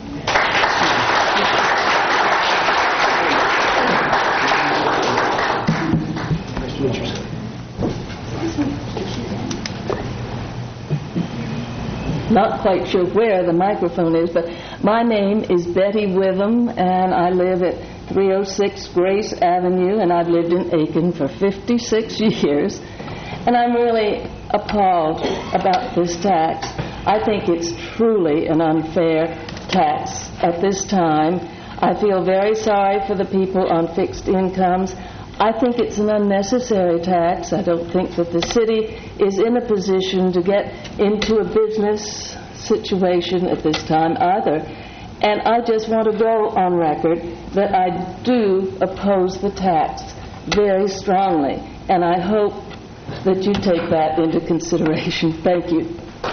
Not quite sure where the microphone is, but my name is Betty Witham, and I live at three oh six Grace Avenue, and I've lived in Aiken for fifty-six years, and I'm really appalled about this tax. I think it's truly an unfair tax at this time. I feel very sorry for the people on fixed incomes. I think it's an unnecessary tax. I don't think that the city is in a position to get into a business situation at this time either. And I just want to go on record that I do oppose the tax very strongly. And I hope that you take that into consideration. Thank you.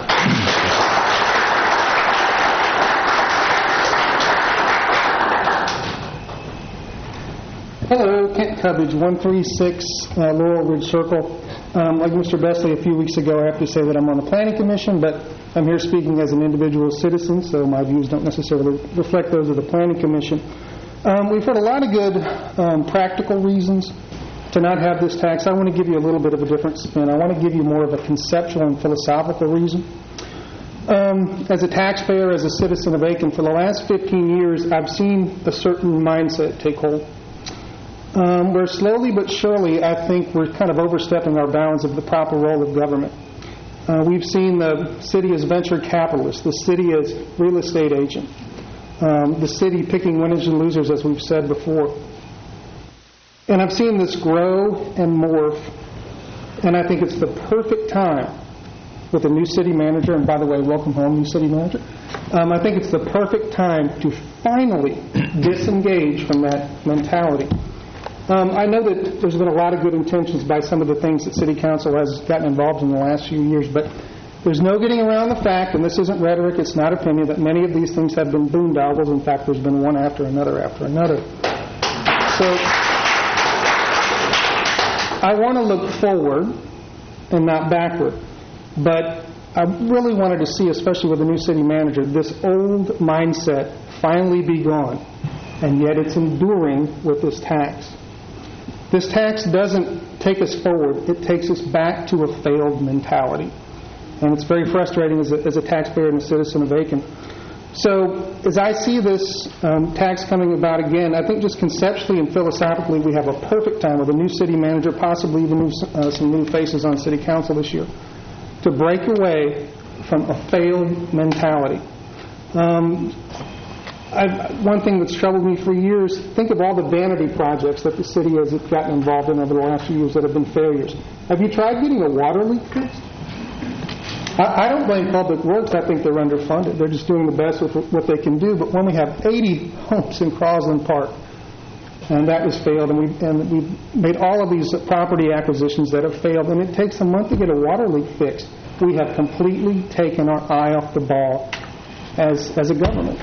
Hello, Kent Cubbage, one three six uh, Laurel Ridge Circle. Um, like Mister Besley, a few weeks ago, I have to say that I'm on the Planning Commission, but I'm here speaking as an individual citizen, so my views don't necessarily reflect those of the Planning Commission. Um, we've heard a lot of good um, practical reasons to not have this tax. I want to give you a little bit of a different spin. I want to give you more of a conceptual and philosophical reason. Um, as a taxpayer, as a citizen of Aiken, for the last fifteen years, I've seen a certain mindset take hold. Um, where slowly but surely, I think we're kind of overstepping our bounds of the proper role of government. Uh, we've seen the city as venture capitalist, the city as real estate agent, um, the city picking winners and losers, as we've said before. And I've seen this grow and morph, and I think it's the perfect time with a new city manager, and by the way, welcome home, new city manager. Um, I think it's the perfect time to finally disengage from that mentality. Um, I know that there's been a lot of good intentions by some of the things that City Council has gotten involved in the last few years, but there's no getting around the fact, and this isn't rhetoric, it's not opinion, that many of these things have been boondoggles. In fact, there's been one after another after another. So I want to look forward and not backward, but I really wanted to see, especially with the new city manager, this old mindset finally be gone, and yet it's enduring with this tax. This tax doesn't take us forward. It takes us back to a failed mentality. and it's very frustrating as a, as a taxpayer and a citizen of Aiken. So as I see this um, tax coming about again, I think just conceptually and philosophically we have a perfect time with a new city manager, possibly even new, uh, some new faces on city council this year, to break away from a failed mentality. Um, I've, one thing that's troubled me for years, think of all the vanity projects that the city has gotten involved in over the last few years that have been failures. Have you tried getting a water leak fixed? I, I don't blame Public Works. I think they're underfunded. They're just doing the best with what they can do. But when we have eighty homes in Crosland Park, and that has failed, and, we, and we've made all of these property acquisitions that have failed, and it takes a month to get a water leak fixed, we have completely taken our eye off the ball as, as a government.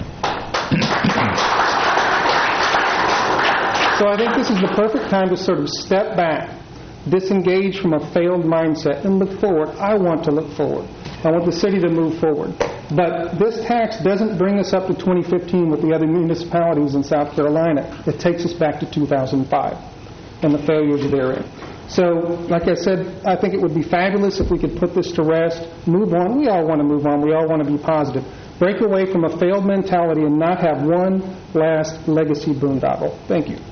So I think this is the perfect time to sort of step back, disengage from a failed mindset, and look forward. I want to look forward. I want the city to move forward. But this tax doesn't bring us up to twenty fifteen with the other municipalities in South Carolina. It takes us back to two thousand five and the failures therein. So, like I said, I think it would be fabulous if we could put this to rest, move on. We all want to move on. We all want to be positive. Break away from a failed mentality and not have one last legacy boondoggle. Thank you.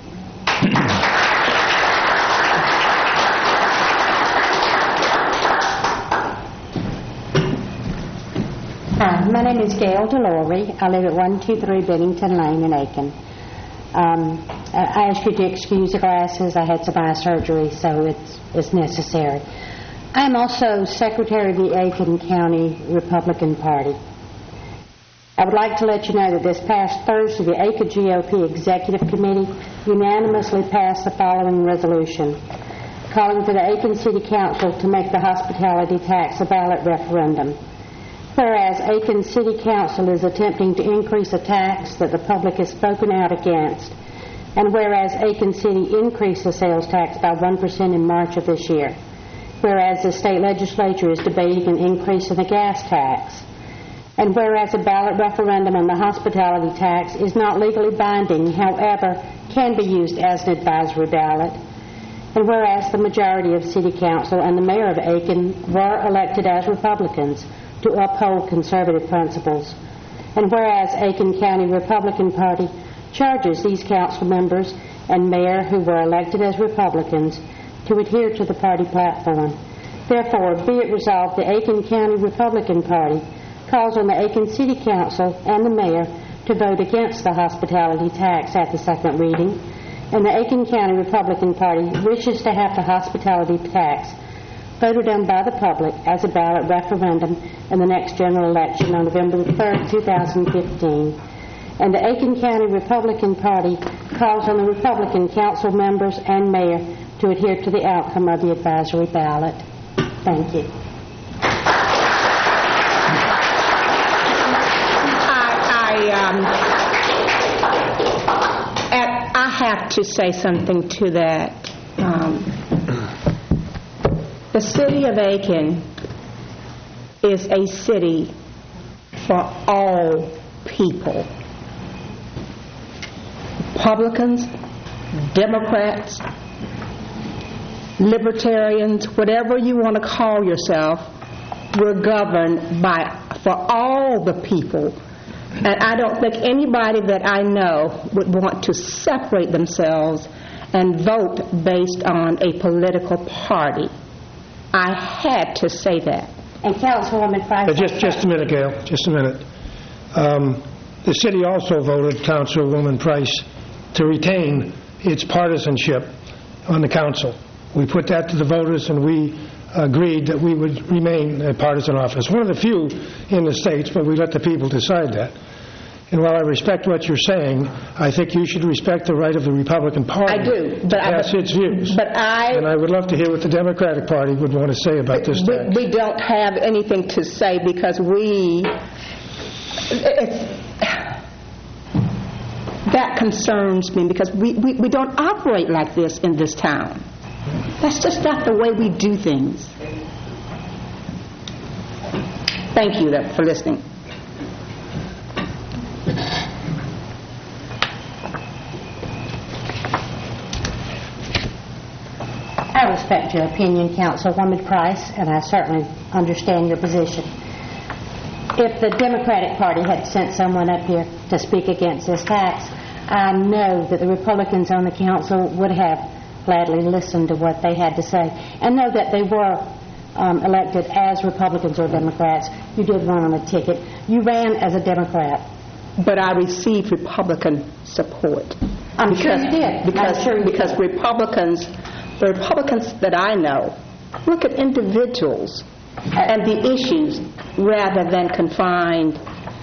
Hi, my name is Gail Delory. I live at one two three Bennington Lane in Aiken. Um, I ask you to excuse the glasses. I had some eye surgery, so it's, it's necessary. I am also Secretary of the Aiken County Republican Party. I would like to let you know that this past Thursday, the Aiken G O P Executive Committee unanimously passed the following resolution, calling for the Aiken City Council to make the hospitality tax a ballot referendum. Whereas Aiken City Council is attempting to increase a tax that the public has spoken out against, and whereas Aiken City increased the sales tax by one percent in March of this year, whereas the state legislature is debating an increase in the gas tax, and whereas a ballot referendum on the hospitality tax is not legally binding, however, can be used as an advisory ballot, and whereas the majority of City Council and the Mayor of Aiken were elected as Republicans to uphold conservative principles, and whereas Aiken County Republican Party charges these council members and mayor who were elected as Republicans to adhere to the party platform. Therefore, be it resolved, the Aiken County Republican Party calls on the Aiken City Council and the mayor to vote against the hospitality tax at the second reading, and the Aiken County Republican Party wishes to have the hospitality tax voted on by the public as a ballot referendum in the next general election on November third, two thousand fifteen. And the Aiken County Republican Party calls on the Republican council members and mayor to adhere to the outcome of the advisory ballot. Thank you. I, um, and I have to say something to that. Um, the city of Aiken is a city for all people. Republicans, Democrats, Libertarians, whatever you want to call yourself, we're governed by, for all the people. And I don't think anybody that I know would want to separate themselves and vote based on a political party. I had to say that. And Councilwoman Price. Uh, just, just a minute, Gail. Just a minute. Um, the city also voted, Councilwoman Price, to retain its partisanship on the council. We put that to the voters, and we agreed that we would remain a partisan office. One of the few in the states, but we let the people decide that. And while I respect what you're saying, I think you should respect the right of the Republican Party I do, but to pass I, its views. But I, and I would love to hear what the Democratic Party would want to say about this we, tax. we don't have anything to say because we, it's, that concerns me because we, we, we don't operate like this in this town. That's just not the way we do things. Thank you for listening. I respect your opinion, Councilwoman Price, and I certainly understand your position. If the Democratic Party had sent someone up here to speak against this tax, I know that the Republicans on the council would have gladly listened to what they had to say, and know that they were um, elected as Republicans or Democrats. You did run on a ticket. You ran as a Democrat. But I received Republican support. I'm because, sure you did. Because, I'm sure you because did. Republicans, the Republicans that I know, look at individuals and the issues rather than confined.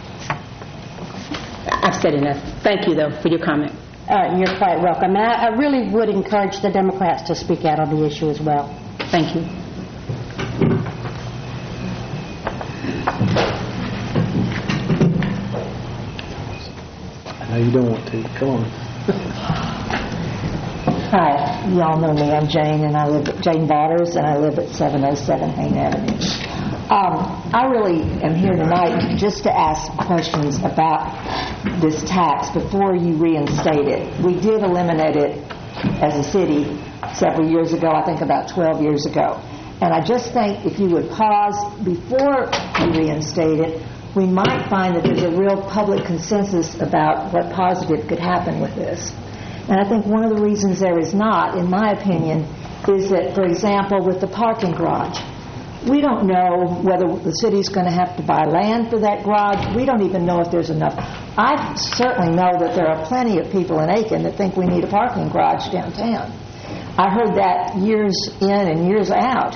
I've said enough. Thank you, though, for your comment. Uh, you're quite welcome. And I, I really would encourage the Democrats to speak out on the issue as well. Thank you. I know you don't want to. Come on. Hi, y'all know me. I'm Jane, and I live at Jane Waters, and I live at seven oh seven Hayne Avenue. Um, I really am here tonight just to ask questions about this tax before you reinstate it. We did eliminate it as a city several years ago, I think about twelve years ago. And I just think if you would pause before you reinstate it, we might find that there's a real public consensus about what positive could happen with this. And I think one of the reasons there is not, in my opinion, is that, for example, with the parking garage, we don't know whether the city's going to have to buy land for that garage. We don't even know if there's enough. I certainly know that there are plenty of people in Aiken that think we need a parking garage downtown. I heard that years in and years out.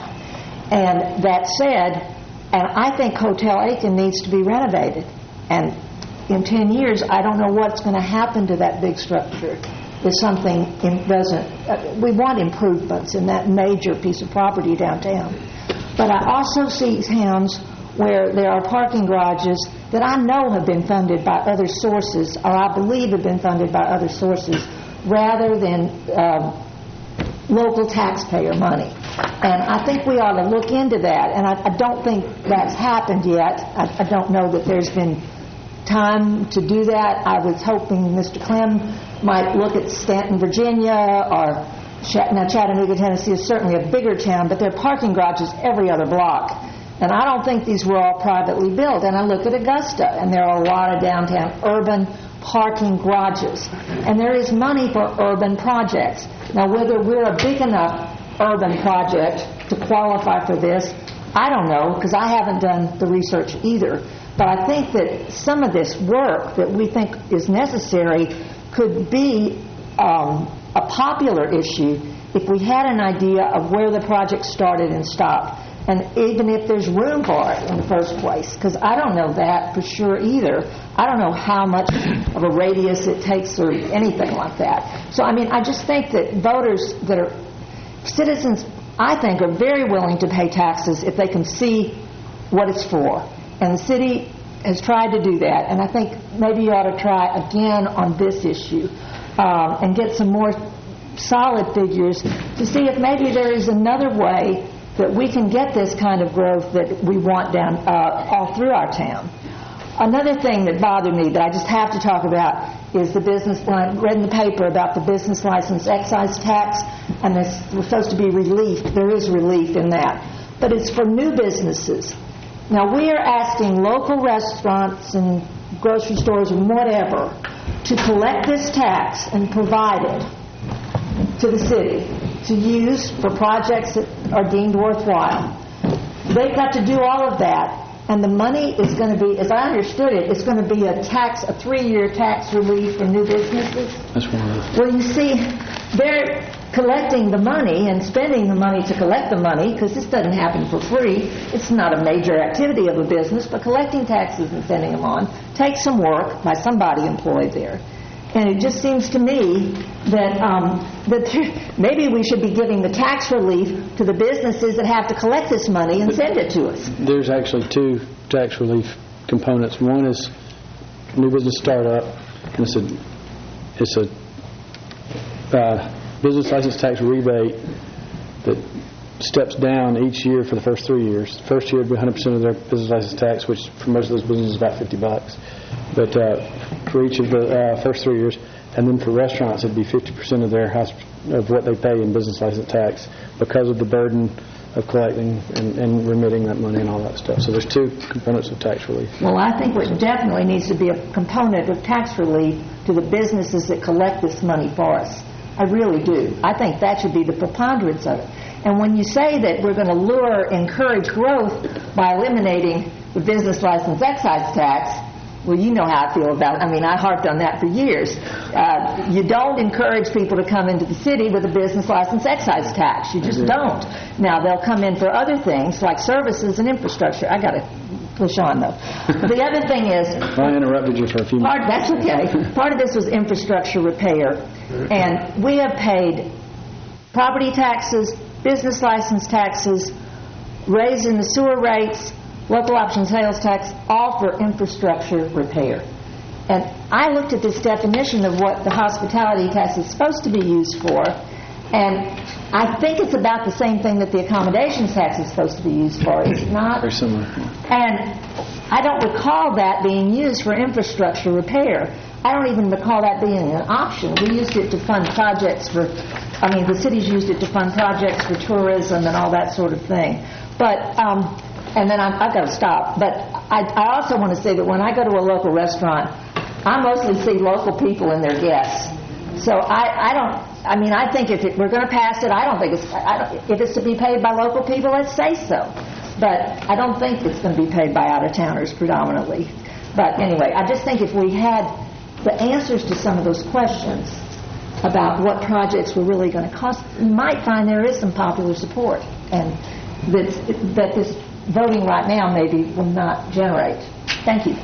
And that said, and I think Hotel Aiken needs to be renovated. And in ten years, I don't know what's going to happen to that big structure if something doesn't. Uh, we want improvements in that major piece of property downtown. But I also see towns where there are parking garages that I know have been funded by other sources, or I believe have been funded by other sources, rather than uh, local taxpayer money. And I think we ought to look into that. And I, I don't think that's happened yet. I, I don't know that there's been time to do that. I was hoping Mister Clem might look at Stanton, Virginia, or now Chattanooga, Tennessee is certainly a bigger town, but there are parking garages every other block. And I don't think these were all privately built. And I look at Augusta, and there are a lot of downtown urban parking garages. And there is money for urban projects. Now, whether we're a big enough urban project to qualify for this, I don't know, because I haven't done the research either. But I think that some of this work that we think is necessary could be um, a popular issue if we had an idea of where the project started and stopped, and even if there's room for it in the first place, because I don't know that for sure either. I don't know how much of a radius it takes or anything like that. So, I mean, I just think that voters that are citizens, I think, are very willing to pay taxes if they can see what it's for. And the city has tried to do that, and I think maybe you ought to try again on this issue. Um, and get some more solid figures to see if maybe there is another way that we can get this kind of growth that we want down uh, all through our town. Another thing that bothered me that I just have to talk about is the business line. Read in the paper about the business license excise tax, and there's supposed to be relief. There is relief in that, but it's for new businesses. Now we are asking local restaurants and grocery stores and whatever to collect this tax and provide it to the city to use for projects that are deemed worthwhile. They've got to do all of that, and the money is going to be, as I understood it, it's going to be a tax, a three-year tax relief for new businesses. That's one of the... Well, you see, they're collecting the money and spending the money to collect the money, because this doesn't happen for free. It's not a major activity of a business, but collecting taxes and sending them on takes some work by somebody employed there. And it just seems to me that um, that there, maybe we should be giving the tax relief to the businesses that have to collect this money and send it to us. There's actually two tax relief components. One is new business startup, and it's a it's a uh, business license tax rebate that steps down each year for the first three years. The first year would be one hundred percent of their business license tax, which for most of those businesses is about fifty bucks. But uh, for each of the uh, first three years, And then for restaurants, it'd be fifty percent of their house, of what they pay in business license tax because of the burden of collecting and, and remitting that money and all that stuff. So there's two components of tax relief. Well, I think what definitely needs to be a component of tax relief to the businesses that collect this money for us. I really do. I think that should be the preponderance of it. And when you say that we're going to lure, encourage growth by eliminating the business license excise tax, well, you know how I feel about it. I mean, I harped on that for years. Uh, you don't encourage people to come into the city with a business license excise tax. You just don't. Now, they'll come in for other things like services and infrastructure. I got to push on, though. The other thing is... I interrupted you for a few part, minutes. That's okay. Part of this was infrastructure repair. And we have paid property taxes, business license taxes, raising the sewer rates, local option sales tax, all for infrastructure repair. And I looked at this definition of what the hospitality tax is supposed to be used for, and I think it's about the same thing that the accommodations tax is supposed to be used for. It's not. Very similar. And I don't recall that being used for infrastructure repair. I don't even recall that being an option. We used it to fund projects for, I mean, the cities used it to fund projects for tourism and all that sort of thing. But, um, and then I'm, I've got to stop. But I, I also want to say that when I go to a local restaurant, I mostly see local people and their guests. So I, I don't, I mean, I think if it, we're going to pass it, I don't think it's, I don't, if it's to be paid by local people, let's say so. But I don't think it's going to be paid by out-of-towners predominantly. But anyway, I just think if we had the answers to some of those questions about what projects were really going to cost, you might find there is some popular support, and that, that this voting right now maybe will not generate. Thank you.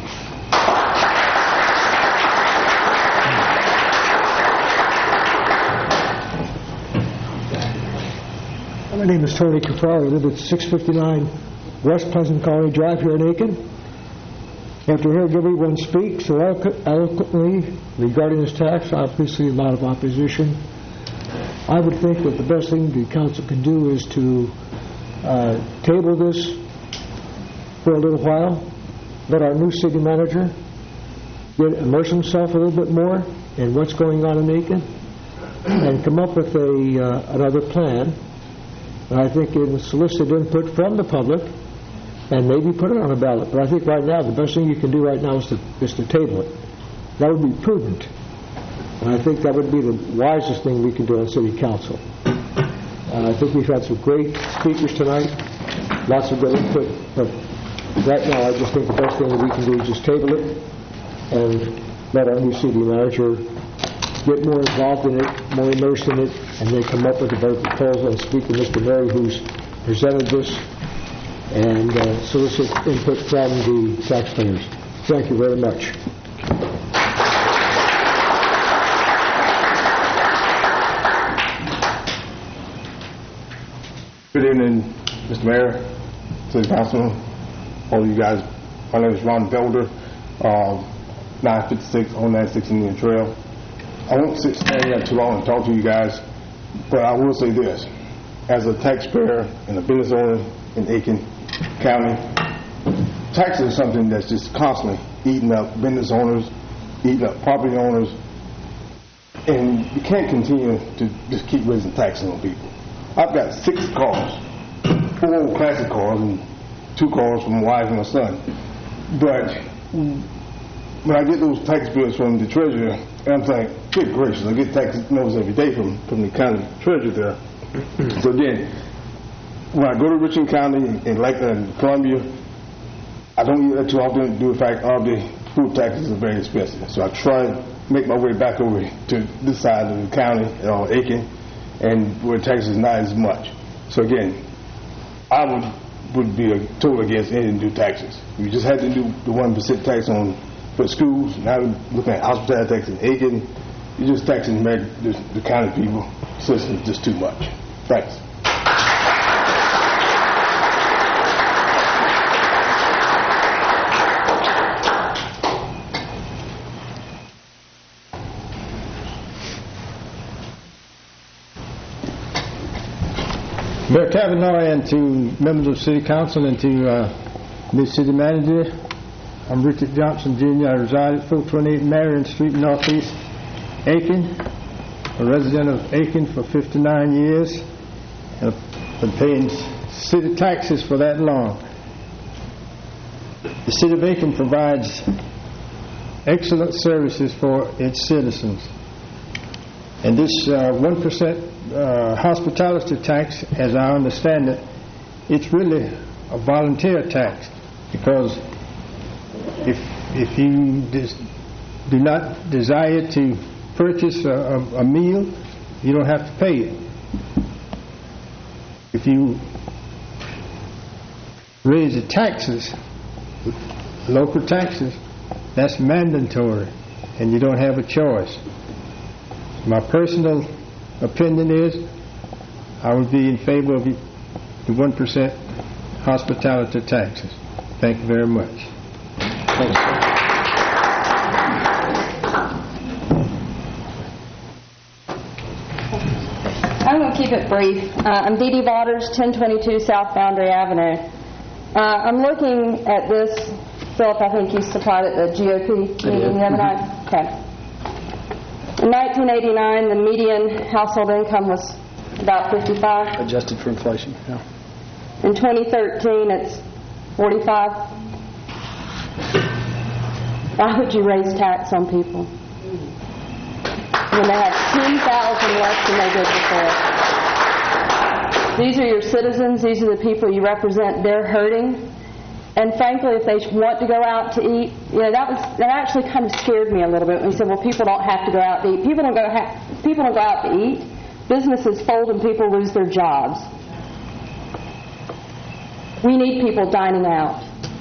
My name is Tony Caprari. I live at six fifty-nine West Pleasant Colony Drive here in Aiken. After hearing everyone speak so eloquently regarding this tax, obviously a lot of opposition, I would think that the best thing the council can do is to uh, table this for a little while, let our new city manager get immerse himself a little bit more in what's going on in Aiken, and come up with a uh, another plan. And I think it was solicited input from the public, and maybe put it on a ballot. But I think right now, the best thing you can do right now is to, is to table it. That would be prudent. And I think that would be the wisest thing we can do on City Council. Uh, I think we've had some great speakers tonight, lots of good input. But right now, I just think the best thing that we can do is just table it and let our new city manager get more involved in it, more immersed in it, and then come up with a better proposal and speak to Mister Murray, who's presented this, and uh, solicit input from the taxpayers. Thank you very much. Good evening, Mister Mayor, City Councilman, all of you guys. My name is Ron Felder, uh, nine fifty-six oh nine six Indian Trail. I won't sit standing there too long and talk to you guys, but I will say this. As a taxpayer and a business owner in Aiken County, taxes are something that's just constantly eating up business owners, eating up property owners, and you can't continue to just keep raising taxes on people. I've got six cars, four old classic cars and two cars from my wife and my son. But when I get those tax bills from the treasurer, and I'm saying, good gracious, I get tax notice every day from, from the county treasurer there. So again, when I go to Richland County and like in Columbia, I don't eat that too often due to the fact all the food taxes are very expensive. So I try to make my way back over to this side of the county, uh, Aiken, and where taxes is not as much. So again, I would would be a total against anything to do taxes. We just had to do the one percent tax on for schools. Now we're looking at hospitality tax in Aiken. You're just taxing the, the county people. System just too much. Thanks. Mayor Kavanaugh, and to members of City Council, and to uh, the City Manager, I'm Richard Johnson, Junior I reside at four twenty-eight Marion Street, Northeast Aiken, a resident of Aiken for fifty-nine years, and I've been paying city taxes for that long. The city of Aiken provides excellent services for its citizens. And this uh, one percent uh, hospitality tax, as I understand it, it's really a volunteer tax, because if if you des- do not desire to purchase a, a, a meal, you don't have to pay it. If you raise the taxes, local taxes, that's mandatory, and you don't have a choice. My personal opinion is I would be in favor of the one percent hospitality taxes. Thank you very much. Thanks. I'm going to keep it brief. Uh, I'm Dee Dee Waters, ten twenty-two South Boundary Avenue. Uh, I'm looking at this. Philip, I think you supplied it at the G O P meeting the other night. Okay. In nineteen eighty-nine, the median household income was about fifty-five. Adjusted for inflation, yeah. In twenty thirteen, it's forty-five. Why would you raise tax on people when they have ten thousand less than they did before? These are your citizens. These are the people you represent. They're hurting. And frankly, if they want to go out to eat, you know, that was that actually kind of scared me a little bit when we said, well, people don't have to go out to eat. People don't go ha- people don't go out to eat. Businesses fold and people lose their jobs. We need people dining out.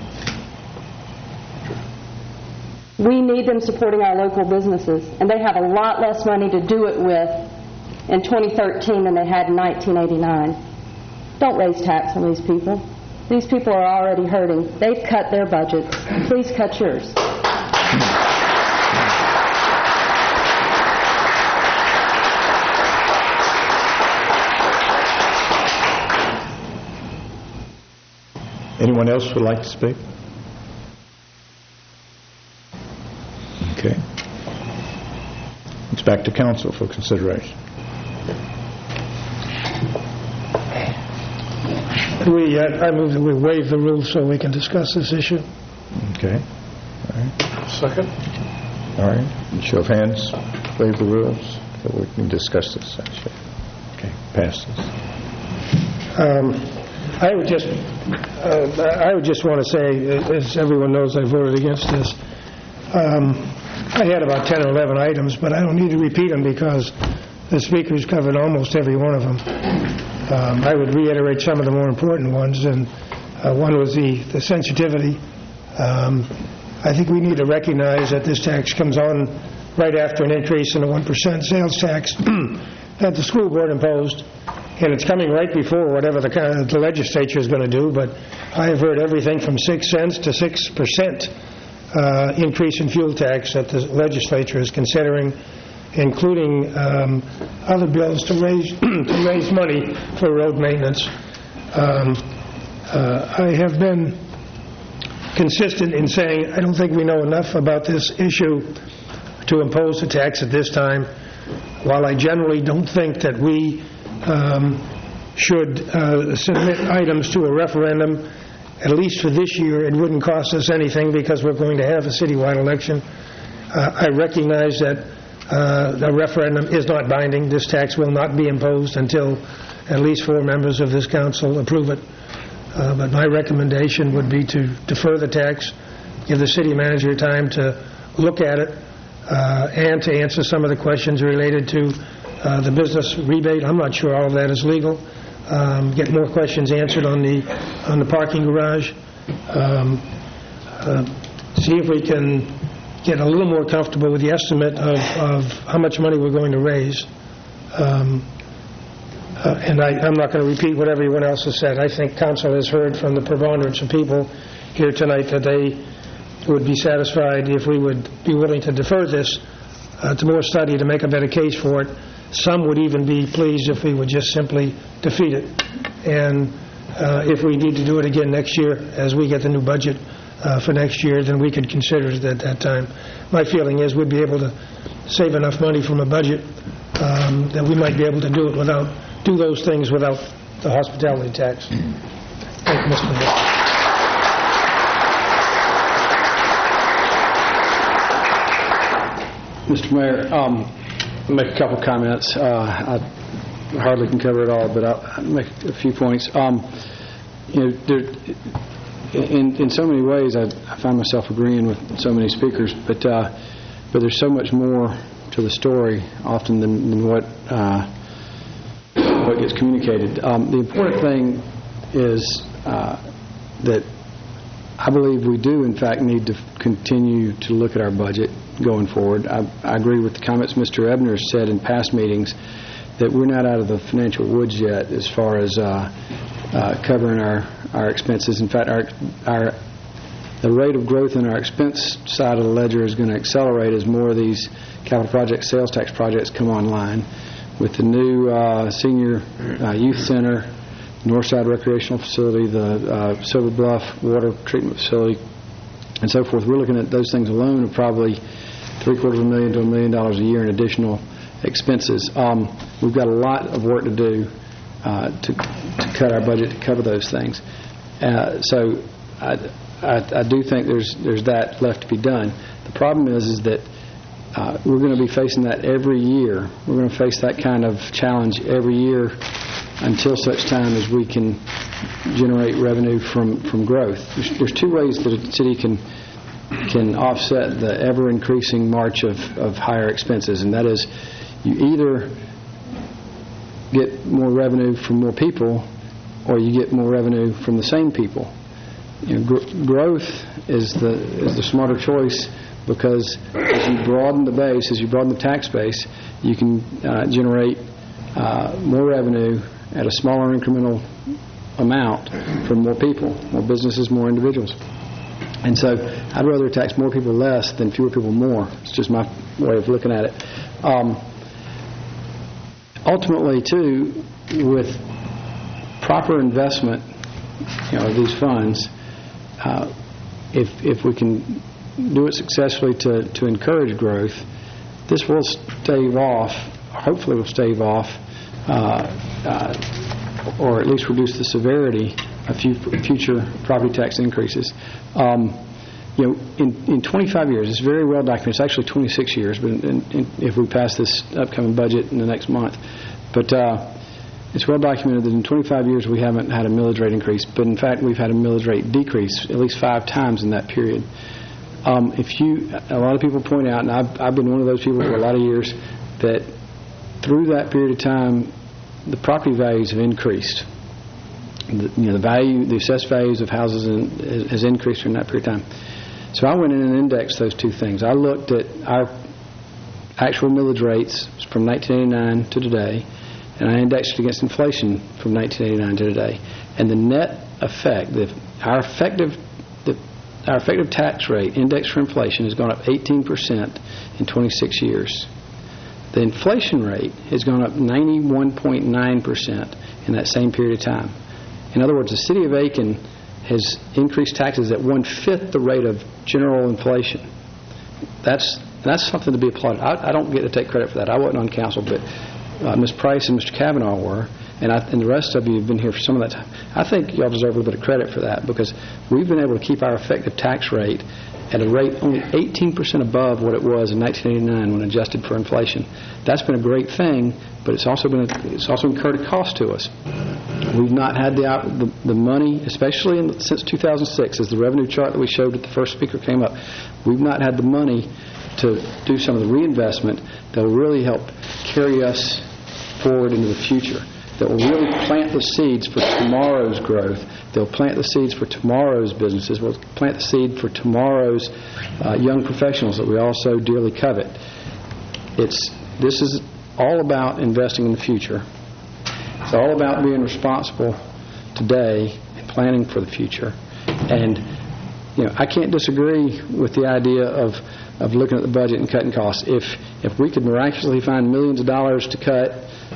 We need them supporting our local businesses, and they have a lot less money to do it with in twenty thirteen than they had in nineteen eighty-nine. Don't raise tax on these people. These people are already hurting. They've cut their budgets. Please cut yours. Anyone else would like to speak? Okay. It's back to council for consideration. We, uh, I move that we waive the rules so we can discuss this issue. Okay. All right. Second. All right. Show of hands. Waive the rules so we can discuss this issue. Okay. Passes. Um, I would just, uh, I would just want to say, as everyone knows, I voted against this. Um, I had about ten or eleven items, but I don't need to repeat them because the speakers covered almost every one of them. Um, I would reiterate some of the more important ones, and uh, one was the, the sensitivity. Um, I think we need to recognize that this tax comes on right after an increase in the one percent sales tax that the school board imposed, and it's coming right before whatever the, uh, the legislature is going to do, but I have heard everything from six cents to six percent uh, increase in fuel tax that the legislature is considering, including um, other bills to raise to raise money for road maintenance. Um, uh, I have been consistent in saying I don't think we know enough about this issue to impose a tax at this time. While I generally don't think that we um, should uh, submit items to a referendum, at least for this year, it wouldn't cost us anything because we're going to have a citywide election. Uh, I recognize that Uh, the referendum is not binding. This tax will not be imposed until at least four members of this council approve it. Uh, but my recommendation would be to defer the tax, give the city manager time to look at it, uh, and to answer some of the questions related to uh, the business rebate. I'm not sure all of that is legal. Um, get more questions answered on the on the parking garage. Um, uh, see if we can get a little more comfortable with the estimate of, of how much money we're going to raise. Um, uh, and I, I'm not going to repeat what everyone else has said. I think council has heard from the preponderance of people here tonight that they would be satisfied if we would be willing to defer this uh, to more study to make a better case for it. Some would even be pleased if we would just simply defeat it. And uh, if we need to do it again next year as we get the new budget Uh, for next year, then we could consider it at that time. My feeling is we'd be able to save enough money from the budget um, that we might be able to do it without, do those things without the hospitality tax. Thank you, Mister Mayor. Mister Mayor, um, I'll make a couple comments. Uh, I hardly can cover it all, but I'll I'll make a few points. Um, you know, there, in in so many ways, I, I find myself agreeing with so many speakers, but uh, but there's so much more to the story often than, than what uh, what gets communicated. Um, the important thing is uh, that I believe we do, in fact, need to continue to look at our budget going forward. I, I agree with the comments Mister Ebner said in past meetings that we're not out of the financial woods yet as far as uh, uh, covering our, our expenses. In fact, our, our the rate of growth in our expense side of the ledger is going to accelerate as more of these capital projects, sales tax projects come online. With the new uh, senior uh, youth center, Northside Recreational Facility, the uh, Silver Bluff Water Treatment Facility, and so forth, we're looking at those things alone of probably three quarters of a million to a million dollars a year in additional expenses. Um, we've got a lot of work to do uh, to, to cut our budget to cover those things. Uh, so I, I, I do think there's there's that left to be done. The problem is is that uh, we're going to be facing that every year. We're going to face that kind of challenge every year until such time as we can generate revenue from, from growth. There's, there's two ways that a city can can offset the ever-increasing march of, of higher expenses, and that is you either get more revenue from more people or you get more revenue from the same people. You know, gr- growth is the is the smarter choice because as you broaden the base, as you broaden the tax base, you can uh, generate uh, more revenue at a smaller incremental amount from more people, more businesses, more individuals. And so I'd rather tax more people less than fewer people more. It's just my way of looking at it. Um, ultimately, too, with proper investment, you know, of these funds, uh, if if we can do it successfully to, to encourage growth, this will stave off, hopefully will stave off, uh, uh, or at least reduce the severity of few future property tax increases. Um, you know, in, in twenty-five years, it's very well documented. It's actually twenty-six years, but in, in, if we pass this upcoming budget in the next month, but uh, it's well documented that in twenty-five years we haven't had a millage rate increase. But in fact, we've had a millage rate decrease at least five times in that period. Um, if you, a lot of people point out, and I've, I've been one of those people for a lot of years, that through that period of time, the property values have increased. The, you know, the value, the assessed values of houses in, has increased during that period of time. So I went in and indexed those two things. I looked at our actual millage rates from nineteen eighty-nine to today, and I indexed it against inflation from nineteen eighty-nine to today. And the net effect, the, our effective, the, our effective tax rate indexed for inflation has gone up eighteen percent in twenty-six years. The inflation rate has gone up ninety-one point nine percent in that same period of time. In other words, the city of Aiken has increased taxes at one-fifth the rate of general inflation. That's that's something to be applauded. I, I don't get to take credit for that. I wasn't on council, but uh, Miz Price and Mister Kavanaugh were, and, I, and the rest of you have been here for some of that time. I think y'all deserve a little bit of credit for that because we've been able to keep our effective tax rate at a rate only eighteen percent above what it was in nineteen eighty-nine when adjusted for inflation. That's been a great thing, but it's also been a, it's also incurred a cost to us. We've not had the the, the money, especially in, since two thousand six, as the revenue chart that we showed that the first speaker came up. We've not had the money to do some of the reinvestment that will really help carry us forward into the future, that will really plant the seeds for tomorrow's growth. They'll plant the seeds for tomorrow's businesses. We'll plant the seed for tomorrow's uh, young professionals that we also dearly covet. It's this is all about investing in the future. It's all about being responsible today and planning for the future. And you know, I can't disagree with the idea of of looking at the budget and cutting costs. If if we could miraculously find millions of dollars to cut,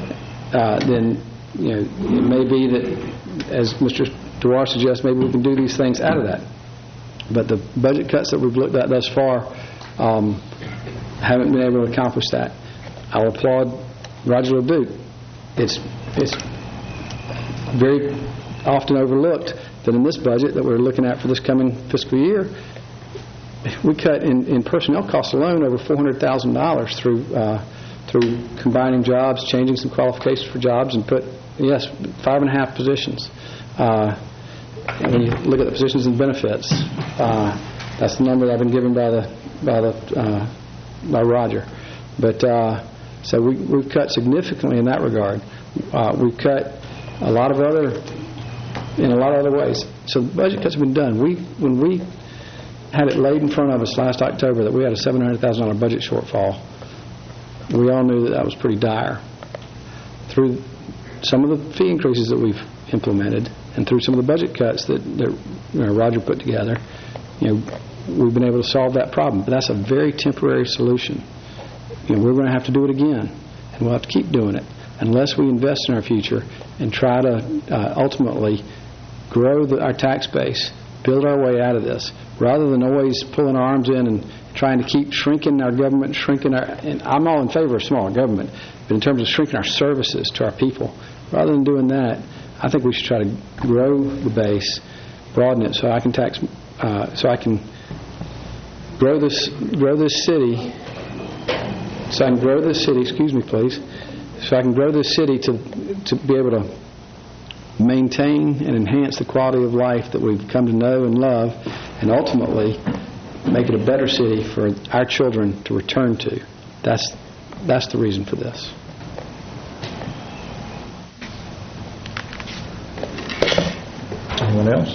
uh, then you know it may be that, as Mister Dewar suggests, maybe we can do these things out of that. But the budget cuts that we've looked at thus far, um, haven't been able to accomplish that. I'll applaud Roger LeDuc. It's, it's very often overlooked that in this budget that we're looking at for this coming fiscal year, we cut in, in personnel costs alone over four hundred thousand dollars through uh, through combining jobs, changing some qualifications for jobs, and put, yes, five and a half positions. Uh, when you look at the positions and benefits, uh, that's the number that I've been given by the by the uh, by Roger. But uh, so we, we've cut significantly in that regard. Uh, we've cut a lot of other in a lot of other ways. So the budget cuts have been done. We when we had it laid in front of us last October that we had a seven hundred thousand dollars budget shortfall, we all knew that that was pretty dire. Through some of the fee increases that we've implemented and through some of the budget cuts that, that you know, Roger put together, you know, we've been able to solve that problem. But that's a very temporary solution. You know, we're going to have to do it again, and we'll have to keep doing it unless we invest in our future and try to uh, ultimately grow the, our tax base, build our way out of this, rather than always pulling our arms in and trying to keep shrinking our government, shrinking our, and I'm all in favor of smaller government, but in terms of shrinking our services to our people, rather than doing that, I think we should try to grow the base, broaden it, so I can tax, uh, so I can grow this, grow this city, so I can grow this city. Excuse me, please. So I can grow this city to to be able to maintain and enhance the quality of life that we've come to know and love, and ultimately make it a better city for our children to return to. That's that's the reason for this. Anyone else?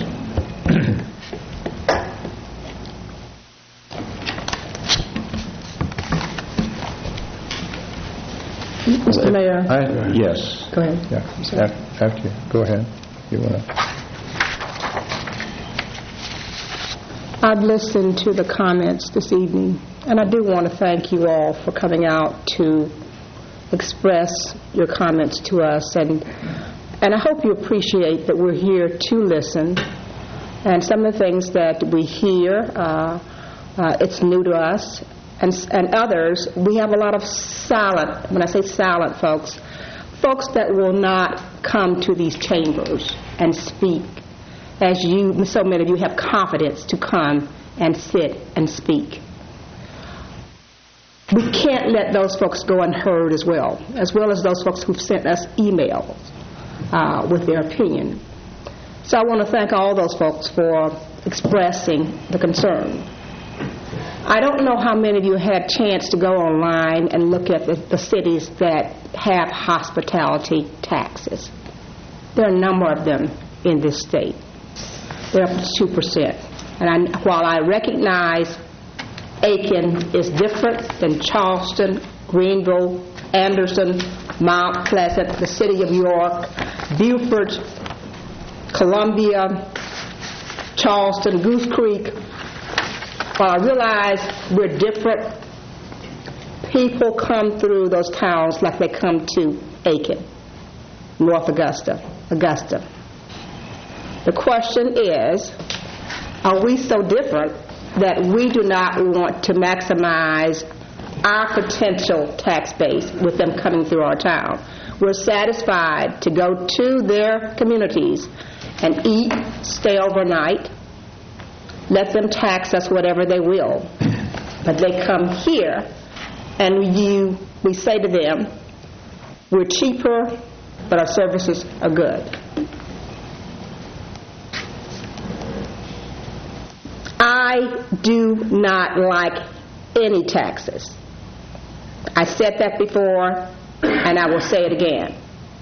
Mister Mayor. I, yes. Go ahead. Yeah. After, after you. Go ahead. You want to? I've listened to the comments this evening, and I do want to thank you all for coming out to express your comments to us, and and I hope you appreciate that we're here to listen, and some of the things that we hear, uh, uh, it's new to us, and, and others, we have a lot of silent, when I say silent folks, folks that will not come to these chambers and speak as you, so many of you have confidence to come and sit and speak. We can't let those folks go unheard as well, as well as those folks who've sent us emails uh, with their opinion. So I want to thank all those folks for expressing the concern. I don't know how many of you had a chance to go online and look at the, the cities that have hospitality taxes. There are a number of them in this state. They're up to two percent. And I, while I recognize Aiken is different than Charleston, Greenville, Anderson, Mount Pleasant, the city of York, Beaufort, Columbia, Charleston, Goose Creek, while I realize we're different, people come through those towns like they come to Aiken, North Augusta, Augusta. The question is, are we so different that we do not want to maximize our potential tax base with them coming through our town? We're satisfied to go to their communities and eat, stay overnight, let them tax us whatever they will. But they come here and you, we say to them, we're cheaper, but our services are good. I do not like any taxes. I said that before, and I will say it again.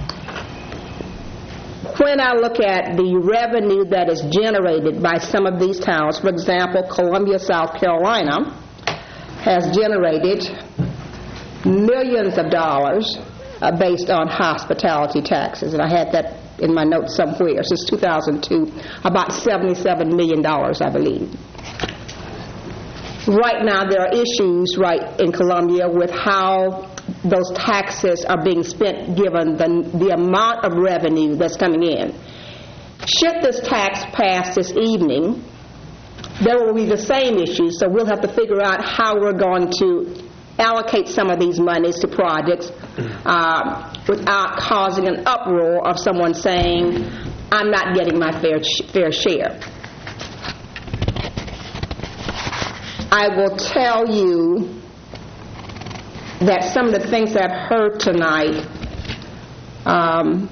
When I look at the revenue that is generated by some of these towns, for example, Columbia, South Carolina, has generated millions of dollars uh, based on hospitality taxes, and I had that in my notes somewhere, since two thousand two, about seventy-seven million dollars, I believe. Right now, there are issues right in Columbia with how those taxes are being spent given the, the amount of revenue that's coming in. Should this tax pass this evening, there will be the same issues, so we'll have to figure out how we're going to allocate some of these monies to projects uh, without causing an uproar of someone saying, I'm not getting my fair, sh- fair share. I will tell you that some of the things that I've heard tonight um,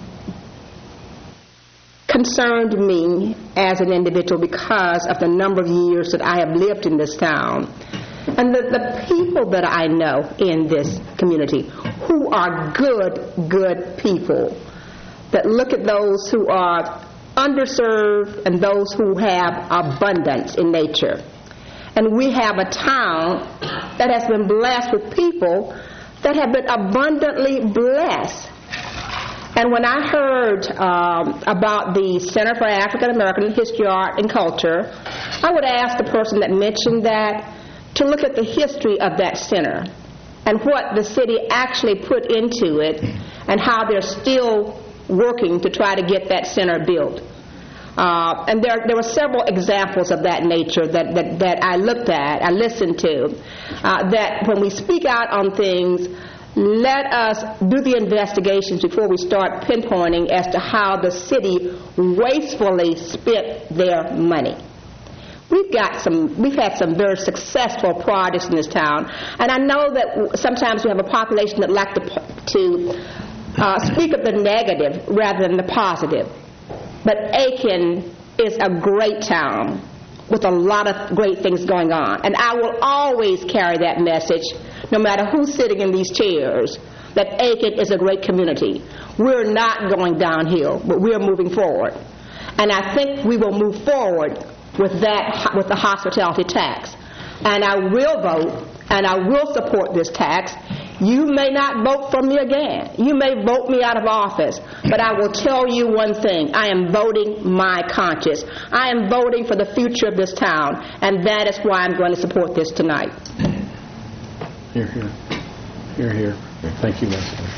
concerned me as an individual because of the number of years that I have lived in this town. And the, the people that I know in this community who are good, good people that look at those who are underserved and those who have abundance in nature. And we have a town that has been blessed with people that have been abundantly blessed. And when I heard um, about the Center for African American History, Art, and Culture, I would ask the person that mentioned that to look at the history of that center and what the city actually put into it and how they're still working to try to get that center built. Uh, and there, there were several examples of that nature that, that, that I looked at, I listened to, uh, that when we speak out on things, let us do the investigations before we start pinpointing as to how the city wastefully spent their money. We've got some, we've had some very successful projects in this town, and I know that sometimes we have a population that like to, to uh, speak of the negative rather than the positive. But Aiken is a great town with a lot of great things going on. And I will always carry that message, no matter who's sitting in these chairs, that Aiken is a great community. We're not going downhill, but we're moving forward. And I think we will move forward with that, with the hospitality tax. And I will vote, and I will support this tax. You may not vote for me again. You may vote me out of office. But I will tell you one thing. I am voting my conscience. I am voting for the future of this town. And that is why I'm going to support this tonight. Here, here. Here, here. Thank you, Leslie.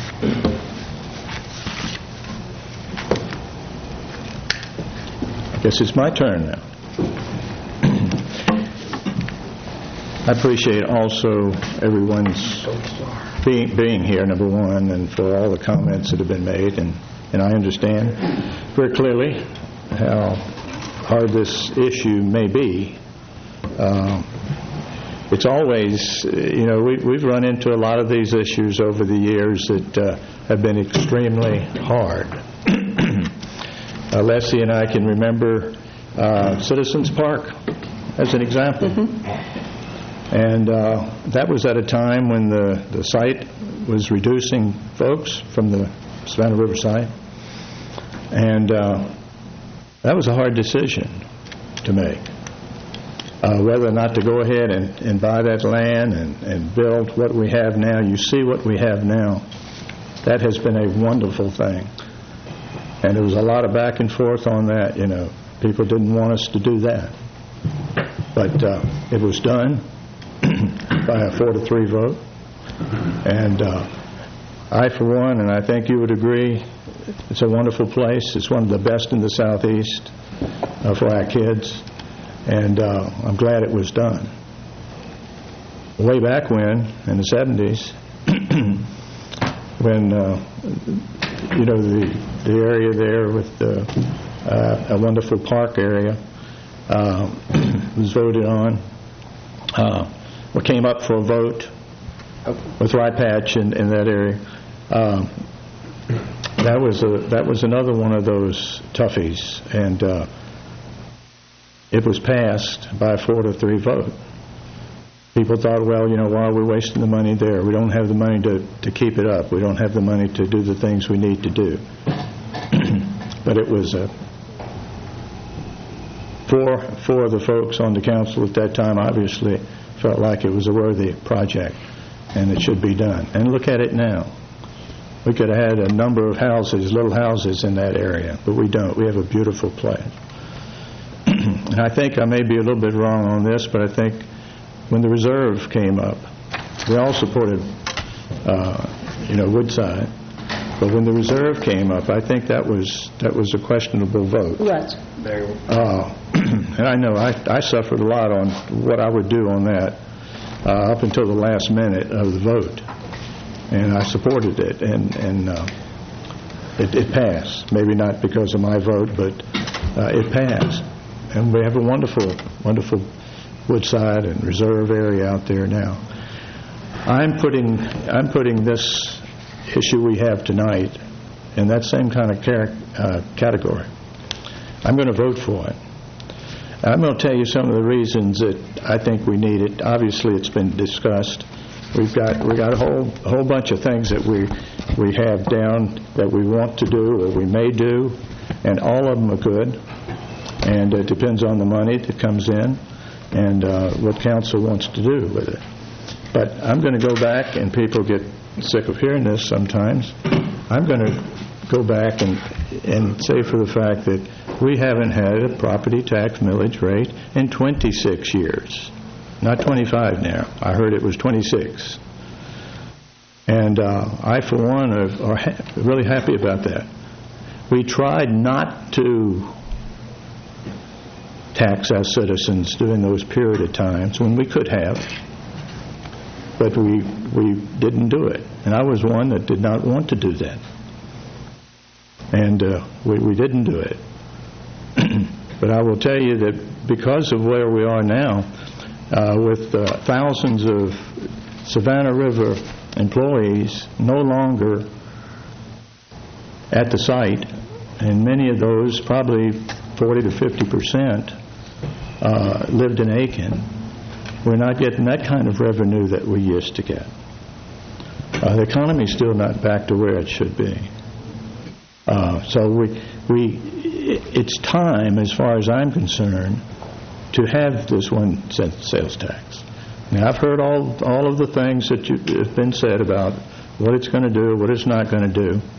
I guess it's my turn now. I appreciate also everyone's being, being here, number one, and for all the comments that have been made. And, and I understand very clearly how hard this issue may be. Uh, it's always, you know, we, we've run into a lot of these issues over the years that uh, have been extremely hard. uh, Leslie and I can remember uh, Citizens Park as an example. Mm-hmm. And uh, that was at a time when the, the site was reducing folks from the Savannah River site. And uh, that was a hard decision to make, uh, whether or not to go ahead and, and buy that land and, and build what we have now. You see what we have now. That has been a wonderful thing. And there was a lot of back and forth on that, you know. People didn't want us to do that. But uh, it was done by a four to three vote. And uh, I, for one, and I think you would agree, it's a wonderful place. It's one of the best in the Southeast uh, for our kids. And uh, I'm glad it was done. Way back when, in the seventies, when, uh, you know, the, the area there with the, uh, a wonderful park area uh, was voted on. Uh, we came up for a vote with Rye Patch in, in that area. Um, that was a that was another one of those toughies, and uh, it was passed by a four to three vote. People thought, well, you know, why are we wasting the money there? We don't have the money to, to keep it up. We don't have the money to do the things we need to do. But it was a four four of the folks on the council at that time obviously felt like it was a worthy project and it should be done. And look at it now. We could have had a number of houses, little houses in that area, but we don't. We have a beautiful place. And I think I may be a little bit wrong on this, but I think when the reserve came up, we all supported, uh, you know, Woodside. But when the reserve came up, I think that was that was a questionable vote. Yes. Uh, and I know I, I suffered a lot on what I would do on that. uh, up until the last minute of the vote. And I supported it, and, and uh, it, it passed. Maybe not because of my vote, but uh, it passed. And we have a wonderful, wonderful Woodside and reserve area out there now. I'm putting, I'm putting this issue we have tonight in that same kind of car- uh, category. I'm going to vote for it. I'm going to tell you some of the reasons that I think we need it. Obviously, it's been discussed. We've got we got a whole a whole bunch of things that we we have down that we want to do or we may do, and all of them are good. And it depends on the money that comes in and uh, what council wants to do with it. But I'm going to go back, and people get sick of hearing this sometimes. I'm going to go back and and say for the fact that we haven't had a property tax millage rate in twenty-six years. Not twenty-five now. I heard it was twenty-six. And uh, I, for one, are, are ha- really happy about that. We tried not to tax our citizens during those period of times when we could have, but we we didn't do it. And I was one that did not want to do that. And uh, we, we didn't do it. But I will tell you that because of where we are now, uh, with uh, thousands of Savannah River employees no longer at the site, and many of those, probably forty to fifty percent, uh, lived in Aiken, we're not getting that kind of revenue that we used to get. Uh, the economy's still not back to where it should be. Uh, so we, we, it's time, as far as I'm concerned, to have this one cent sales tax. Now, I've heard all all of the things that you, have been said about what it's going to do, what it's not going to do.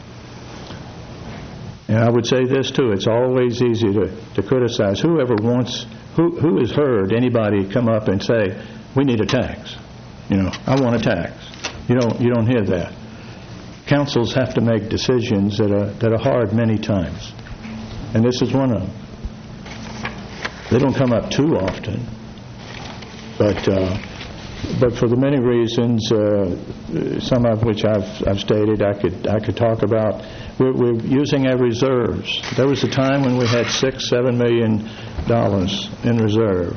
And I would say this too: it's always easy to, to criticize whoever wants. Who who has heard anybody come up and say, "We need a tax"? You know, I want a tax. You don't you don't hear that. Councils have to make decisions that are that are hard many times, and this is one of them. They don't come up too often, but uh, but for the many reasons, uh, some of which I've I've stated, I could I could talk about. We're, we're using our reserves. There was a time when we had six, seven million dollars in reserve.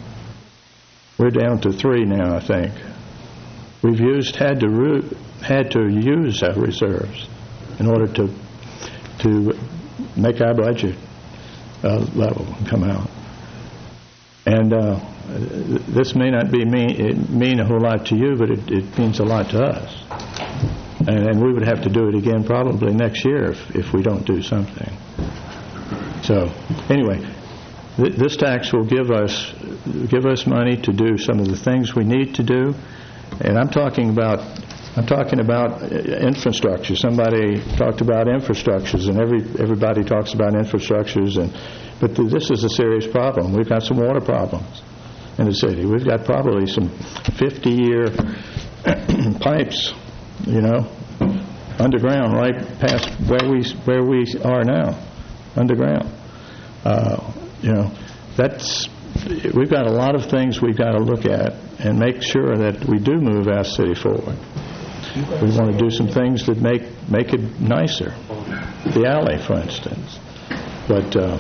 We're down to three now, I think. We've used had to re- had to use our reserves in order to to make our budget uh, level and come out. And uh, this may not be mean it mean a whole lot to you, but it, it means a lot to us. And, and we would have to do it again probably next year if, if we don't do something. So anyway, th- this tax will give us give us money to do some of the things we need to do. And I'm talking about I'm talking about infrastructure. Somebody talked about infrastructures, and every everybody talks about infrastructures, and but th- this is a serious problem. We've got some water problems in the city. We've got probably some fifty-year pipes, you know, underground, right past where we where we are now, underground. Uh, you know, that's we've got a lot of things we've got to look at and make sure that we do move our city forward. We want to do some things that make make it nicer. The alley, for instance. But uh,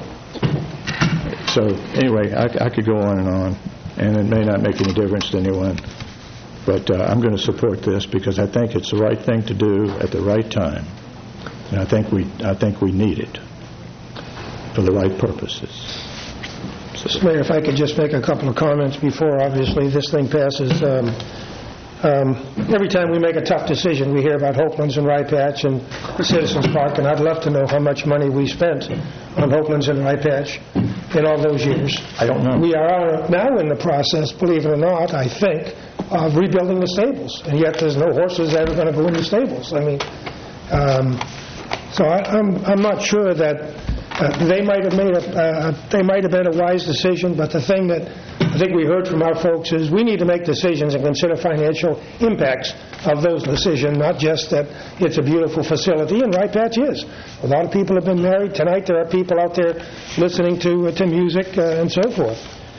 so anyway, I, I could go on and on, and it may not make any difference to anyone. But uh, I'm going to support this because I think it's the right thing to do at the right time, and I think we I think we need it for the right purposes. Mister Mayor, if I could just make a couple of comments before, obviously, this thing passes. Um, um, every time we make a tough decision, we hear about Hopelands and Rye Patch and Citizens Park, and I'd love to know how much money we spent on Hopelands and Rye Patch in all those years. I don't know. We are now in the process, believe it or not, I think, of rebuilding the stables, and yet there's no horses ever going to go in the stables. I mean, um, so I, I'm I'm not sure that uh, they might have made a uh, they might have been a wise decision, but the thing that I think we heard from our folks is we need to make decisions and consider financial impacts of those decisions, not just that it's a beautiful facility, and Rye Patch is. A lot of people have been married. Tonight there are people out there listening to uh, to music uh, and so forth.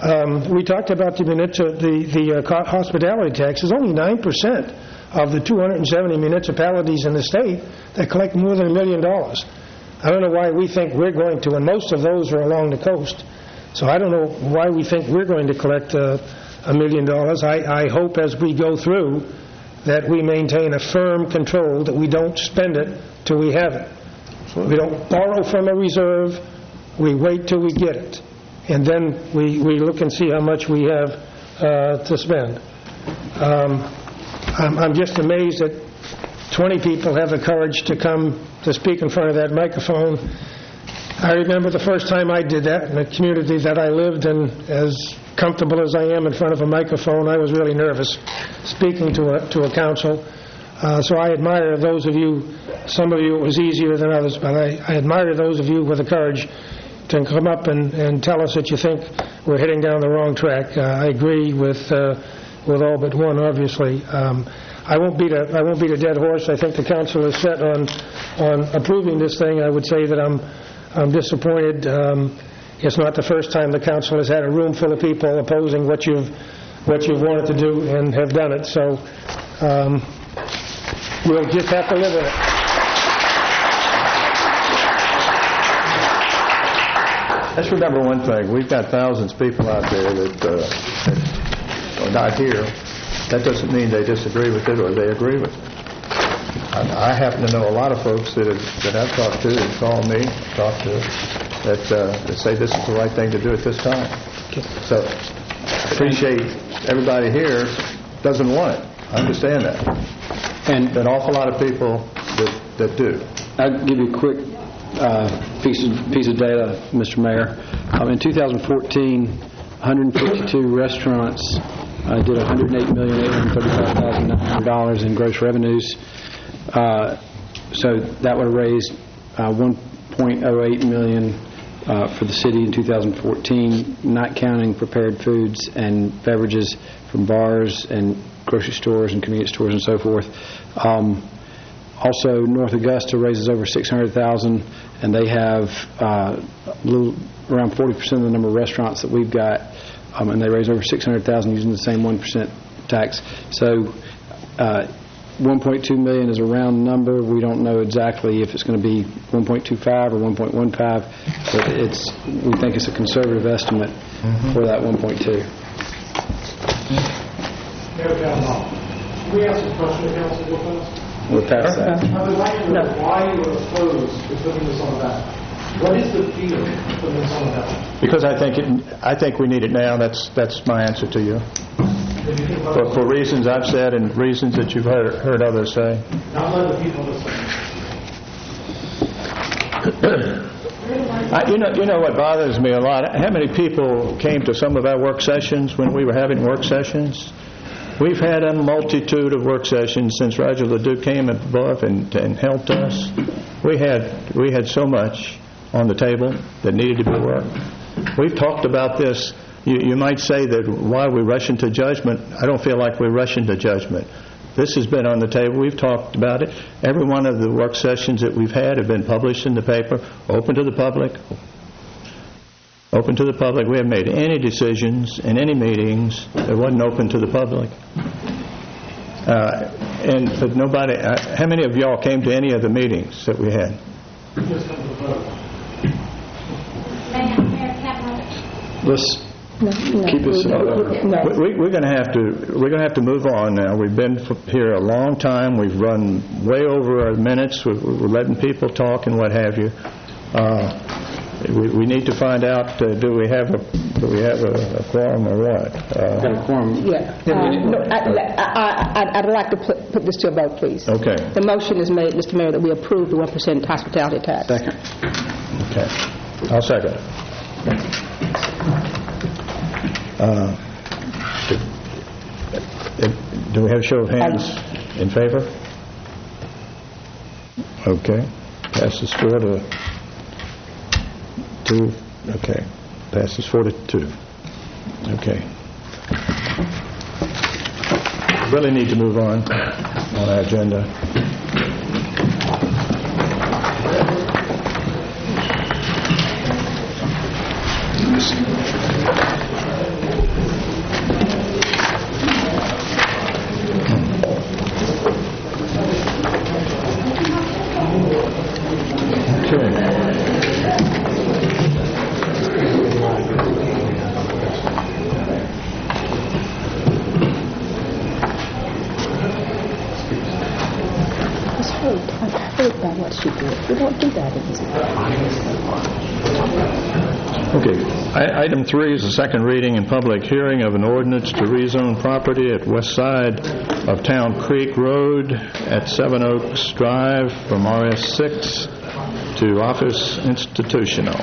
Um, we talked about the, munici- the, the uh, co- hospitality tax. There's only nine percent of the two hundred seventy municipalities in the state that collect more than a million dollars. I don't know why we think we're going to, and most of those are along the coast. So I don't know why we think we're going to collect uh, a million dollars. I, I hope as we go through that we maintain a firm control, that we don't spend it till we have it. We don't borrow from a reserve. We wait till we get it. And then we, we look and see how much we have uh, to spend. Um, I'm, I'm just amazed that twenty people have the courage to come to speak in front of that microphone. I remember the first time I did that in the community that I lived in. As comfortable as I am in front of a microphone, I was really nervous speaking to a, to a council. Uh, so I admire those of you, some of you it was easier than others, but I, I admire those of you with the courage to come up and, and tell us that you think we're heading down the wrong track. Uh, I agree with uh, with all but one, obviously. Um, I won't beat a I won't beat a dead horse. I think the council is set on on approving this thing. I would say that I'm I'm disappointed. Um, it's not the first time the council has had a room full of people opposing what you've what you've wanted to do and have done it. So um, we'll just have to live with it. Let's remember one thing. We've got thousands of people out there that, uh, that are not here. That doesn't mean they disagree with it or they agree with it. I, I happen to know a lot of folks that, have, that I've talked to and called me, talked to, that, uh, that say this is the right thing to do at this time. So I appreciate everybody here doesn't want it. I understand that. And an awful lot of people that, that do. I'll give you a quick Uh, piece of piece of data, Mister Mayor. Um, in two thousand fourteen, one hundred fifty-two restaurants uh, did one hundred eight million eight hundred thirty-five thousand nine hundred dollars in gross revenues. Uh, so that would have raised uh, one point oh eight million dollars uh, for the city in two thousand fourteen, not counting prepared foods and beverages from bars and grocery stores and convenience stores and so forth. Um, Also, North Augusta raises over six hundred thousand dollars, and they have uh, a little, around forty percent of the number of restaurants that we've got, um, and they raise over six hundred thousand dollars using the same one percent tax. So uh, one point two million dollars is a round number. We don't know exactly if it's going to be one point two five or one point one five, but it's, we think it's a conservative estimate mm-hmm. for that one point two. Can we ask a question to council real fast? We'll pass that. I would like to know why you are opposed to putting this on the ballot. What is the feeling of putting this on the ballot? Because I think it, I think we need it now. That's that's my answer to you. For, for reasons I've said and reasons that you've heard heard others say. Not let the people listen. I, you know, you know what bothers me a lot. How many people came to some of our work sessions when we were having work sessions? We've had a multitude of work sessions since Roger LeDuc came above and, and helped us. We had we had so much on the table that needed to be worked. We've talked about this. You, you might say that why we rush into judgment. I don't feel like we rush into judgment. This has been on the table. We've talked about it. Every one of the work sessions that we've had have been published in the paper, open to the public. Open to the public. We haven't made any decisions in any meetings that wasn't open to the public. Uh, and but nobody. Uh, how many of y'all came to any of the meetings that we had? Let's keep this. Uh, we, we're going to have to. We're going to have to move on now. We've been here a long time. We've run way over our minutes. We're, we're letting people talk and what have you. Uh, We, we need to find out, uh, do we have a do we have a, a quorum or what? Uh, Got a quorum. Yeah. Uh, no, I, I, I, I'd like to put, put this to a vote, please. Okay. The motion is made, Mister Mayor, that we approve the one percent hospitality tax. Second. Okay. I'll second it. Uh, do, do we have a show of hands in favor? Okay. Passes four to two. Okay. Passes four to two. Okay. Really need to move on on our agenda. I heard about what she did. We don't do that in this Okay. I- Item three is the second reading and public hearing of an ordinance to rezone property at west side of Town Creek Road at Seven Oaks Drive from R S six to Office Institutional.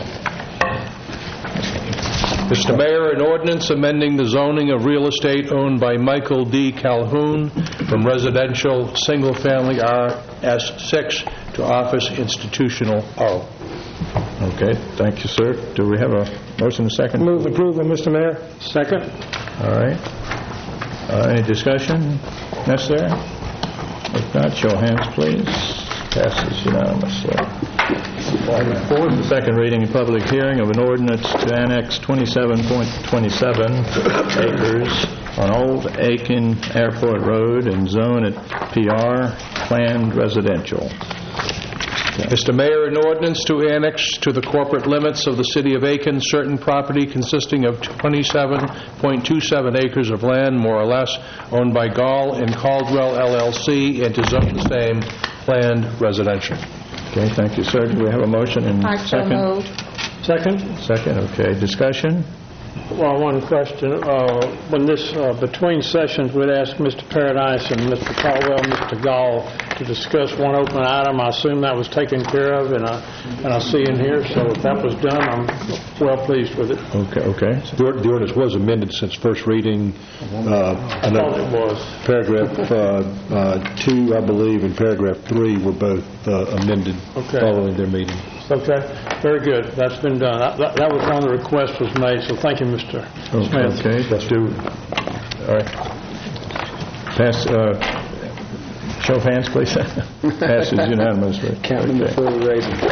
Mister Mayor, an ordinance amending the zoning of real estate owned by Michael D. Calhoun from residential single-family R S six to office institutional O. Okay, thank you, sir. Do we have a motion and second? Move approval, Mister Mayor. Second. All right. Uh, Any discussion necessary? If not, show of hands, please. Passes unanimously. Item four is the second reading and public hearing of an ordinance to annex twenty-seven point two seven acres on Old Aiken Airport Road and zone at P R planned residential. Mister Mayor, an ordinance to annex to the corporate limits of the city of Aiken certain property consisting of twenty-seven point two seven acres of land, more or less, owned by Gall and Caldwell L L C, and to zone the same planned residential. Okay, thank you, sir. Do we have a motion and I so second? moved. Second. Second, okay. Discussion? Well, one question. Uh, when this, uh, between sessions, we'd ask Mister Paradise and Mister Caldwell, Mister Gall to discuss one open item. I assume that was taken care of, and I, and I see in here, so if that was done, I'm well pleased with it. Okay, okay. The ord- the ordinance was amended since first reading. Uh, I thought it was. Paragraph uh, uh, two, I believe, and paragraph three were both uh, amended Okay. following their meeting. Okay, very good. That's been done. That, that that was when the request was made, so thank you, Mister Smith. Okay, let's do, all right. Pass, uh, show of hands, please. Passes unanimously. Count them before we raise them.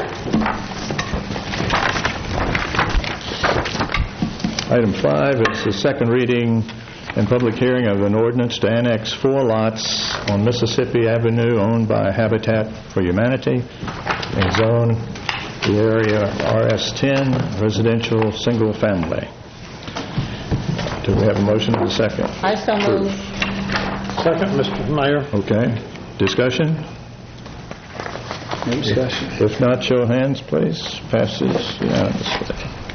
Item five is the second reading and public hearing of an ordinance to annex four lots on Mississippi Avenue owned by Habitat for Humanity and zone the area R S ten, residential single family. Do we have a motion and a second? I so moved. Second, Mister Mayor. Okay. Discussion? No discussion. If not, show of hands, please. Passes unanimously.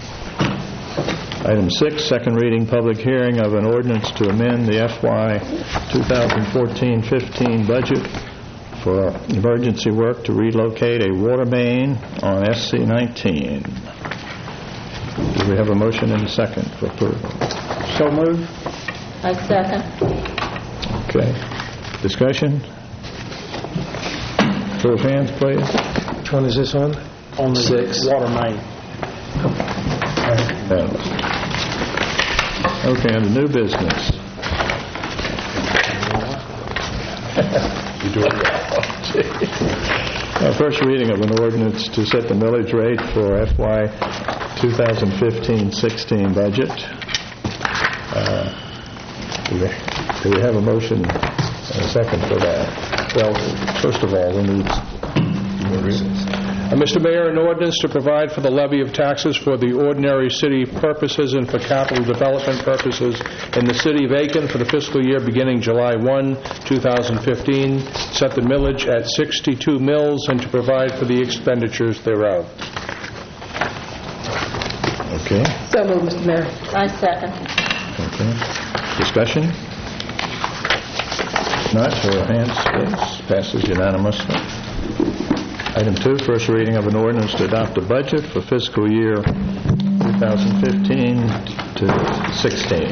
Item six, second reading, public hearing of an ordinance to amend the F Y twenty fourteen fifteen budget for emergency work to relocate a water main on S C nineteen. Do we have a motion and a second for approval? So moved. I second. Okay. Discussion? Show of hands, please. Which one is this on? On the Six. water main. Okay, on the new business. You do it. Uh, First reading of an ordinance to set the millage rate for F Y twenty fifteen sixteen budget. Uh, Do we, do we have a motion and a second for that? Well, first of all, we need Uh, Mister Mayor, an ordinance to provide for the levy of taxes for the ordinary city purposes and for capital development purposes in the city of Aiken for the fiscal year beginning July first, two thousand fifteen, set the millage at sixty-two mills, and to provide for the expenditures thereof. Okay. So moved, Mister Mayor. I second. Okay. Discussion? Not, show of hands, please. Passes unanimously. Item two, first reading of an ordinance to adopt a budget for fiscal year twenty fifteen to sixteen.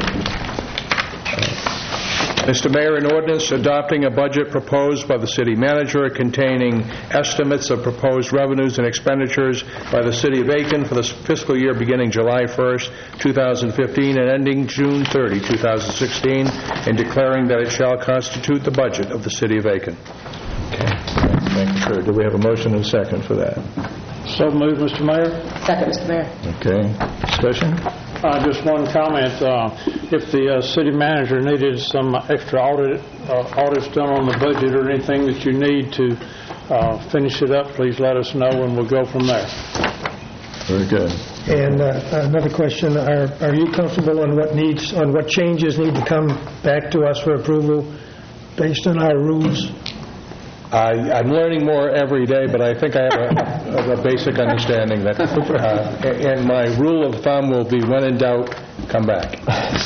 Mister Mayor, an ordinance adopting a budget proposed by the city manager containing estimates of proposed revenues and expenditures by the city of Aiken for the fiscal year beginning July first, two thousand fifteen and ending June thirtieth, two thousand sixteen, and declaring that it shall constitute the budget of the city of Aiken. Okay. Thank you, sir. Do we have a motion and a second for that? So moved, Mister Mayor. Second, Mister Mayor. Okay. Discussion? Uh, just one comment. Uh, if the uh, city manager needed some extra audit, uh, audits done on the budget or anything that you need to uh, finish it up, please let us know and we'll go from there. Very good. And uh, another question, are are you comfortable on what needs, on what changes need to come back to us for approval based on our rules? I- I'm learning more every day, but I think I have a- a basic understanding that, uh, and my rule of thumb will be, when in doubt, come back.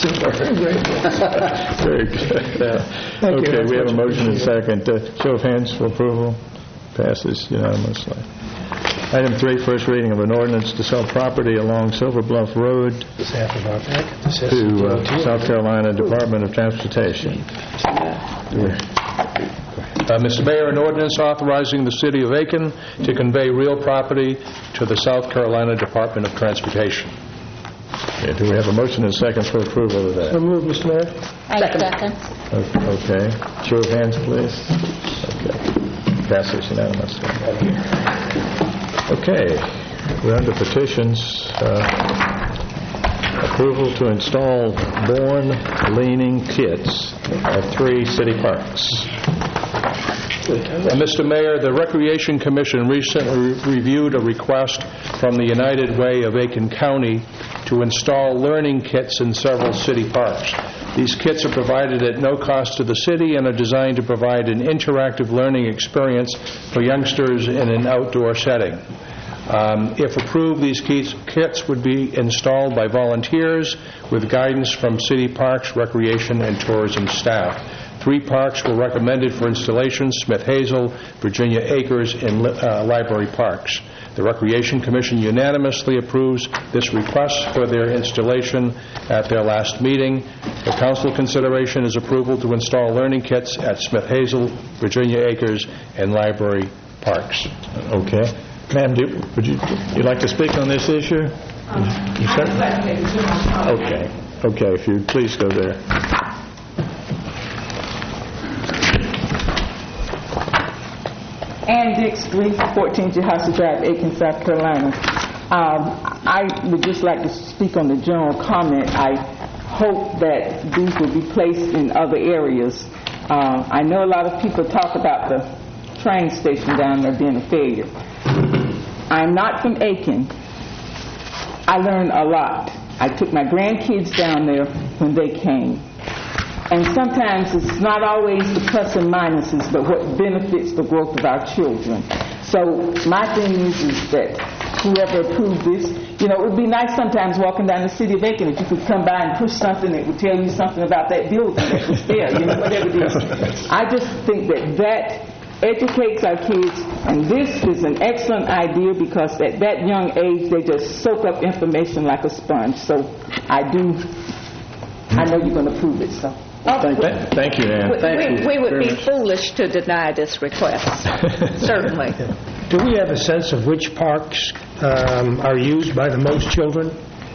Very good. Okay, we have a motion and second. Uh, Show of hands for approval. Passes unanimously. Item three, first reading of an ordinance to sell property along Silver Bluff Road to uh, South Carolina Department of Transportation. Uh, Mister Mayor, an ordinance authorizing the City of Aiken to convey real property to the South Carolina Department of Transportation. Okay, do we have a motion and a second for approval of that? So moved, Mister Mayor. Second. O- Okay. Show of hands, please. Okay. Passes unanimously. Okay. We're under petitions. Uh, Approval to install born leaning kits at three city parks. Uh, Mister Mayor, the Recreation Commission recently re- reviewed a request from the United Way of Aiken County to install learning kits in several city parks. These kits are provided at no cost to the city and are designed to provide an interactive learning experience for youngsters in an outdoor setting. Um, if approved, these kits, kits would be installed by volunteers with guidance from city parks, recreation, and tourism staff. Three parks were recommended for installation: Smith Hazel, Virginia Acres, and uh, Library Parks. The Recreation Commission unanimously approves this request for their installation at their last meeting. For council consideration is approval to install learning kits at Smith Hazel, Virginia Acres, and Library Parks. Okay. Ma'am, do, would you you like to speak on this issue? You certainly. Okay. Okay, if you'd please go there. Ann Dixley, fourteen Jehoshua Drive, Aiken, South Carolina. Um, I would just like to speak on the general comment. I hope that these will be placed in other areas. Uh, I know a lot of people talk about the train station down there being a failure. I'm not from Aiken. I learned a lot. I took my grandkids down there when they came. And sometimes it's not always the plus and minuses, but what benefits the growth of our children. So my thing is, is that whoever approved this, you know, it would be nice sometimes walking down the city of Aiken if you could come by and push something that would tell you something about that building that was there, you know, whatever it is. I just think that that educates our kids, and this is an excellent idea because at that young age they just soak up information like a sponge. So I do, I know you're going to prove it. So. Thank, thank you, Ann. We, Thank we, you we would be much. foolish to deny this request, certainly. Do we have a sense of which parks um, are used by the most children?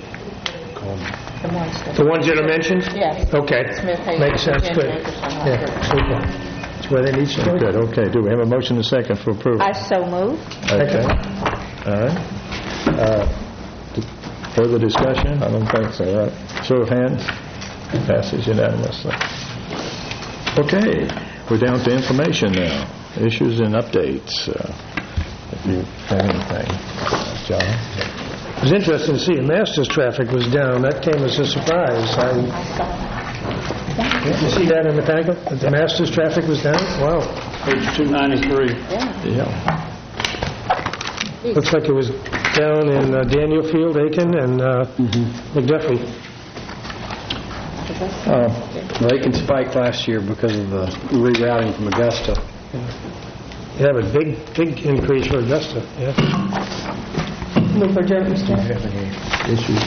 The ones that are mentioned? Yes. Okay. Smith Hazel, Makes sense. Virginia Good. Acres, and Yeah, Library. super. That's where they need some. Good, okay. Do we have a motion and a second for approval? I so move. Okay. All right. Uh, d- Further discussion? I don't think so. All right. Show of hands. Passes unanimously. Okay. We're down to information now. Issues and updates. Uh, If you have anything. Uh, John? It was interesting to see the Masters traffic was down. That came as a surprise. I, did you see that in the packet? That the Masters traffic was down? Wow. Page two ninety-three. Yeah. Looks like it was down in uh, Daniel Field, Aiken, and uh, McDuffie. Uh, well, Aiken spiked last year because of the rerouting from Augusta. You have a big, big increase for Augusta. Yeah. Move for adjournment, Mister Do you have any issues?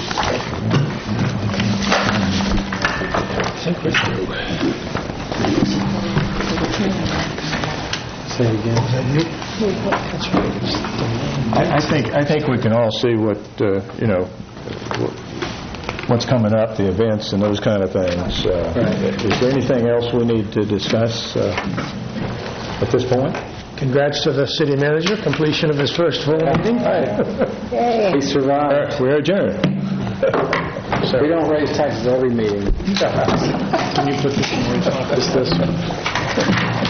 I think we do. Say it again. Is that you? That's right. I I think, I think we can all see what, uh, you know, wh- what's coming up, the events and those kind of things. Uh, Is there anything else we need to discuss uh, at this point? Congrats to the city manager, completion of his first full meeting. He survived. We're adjourned. We don't raise taxes every meeting. Can you put this in your office? Just this one.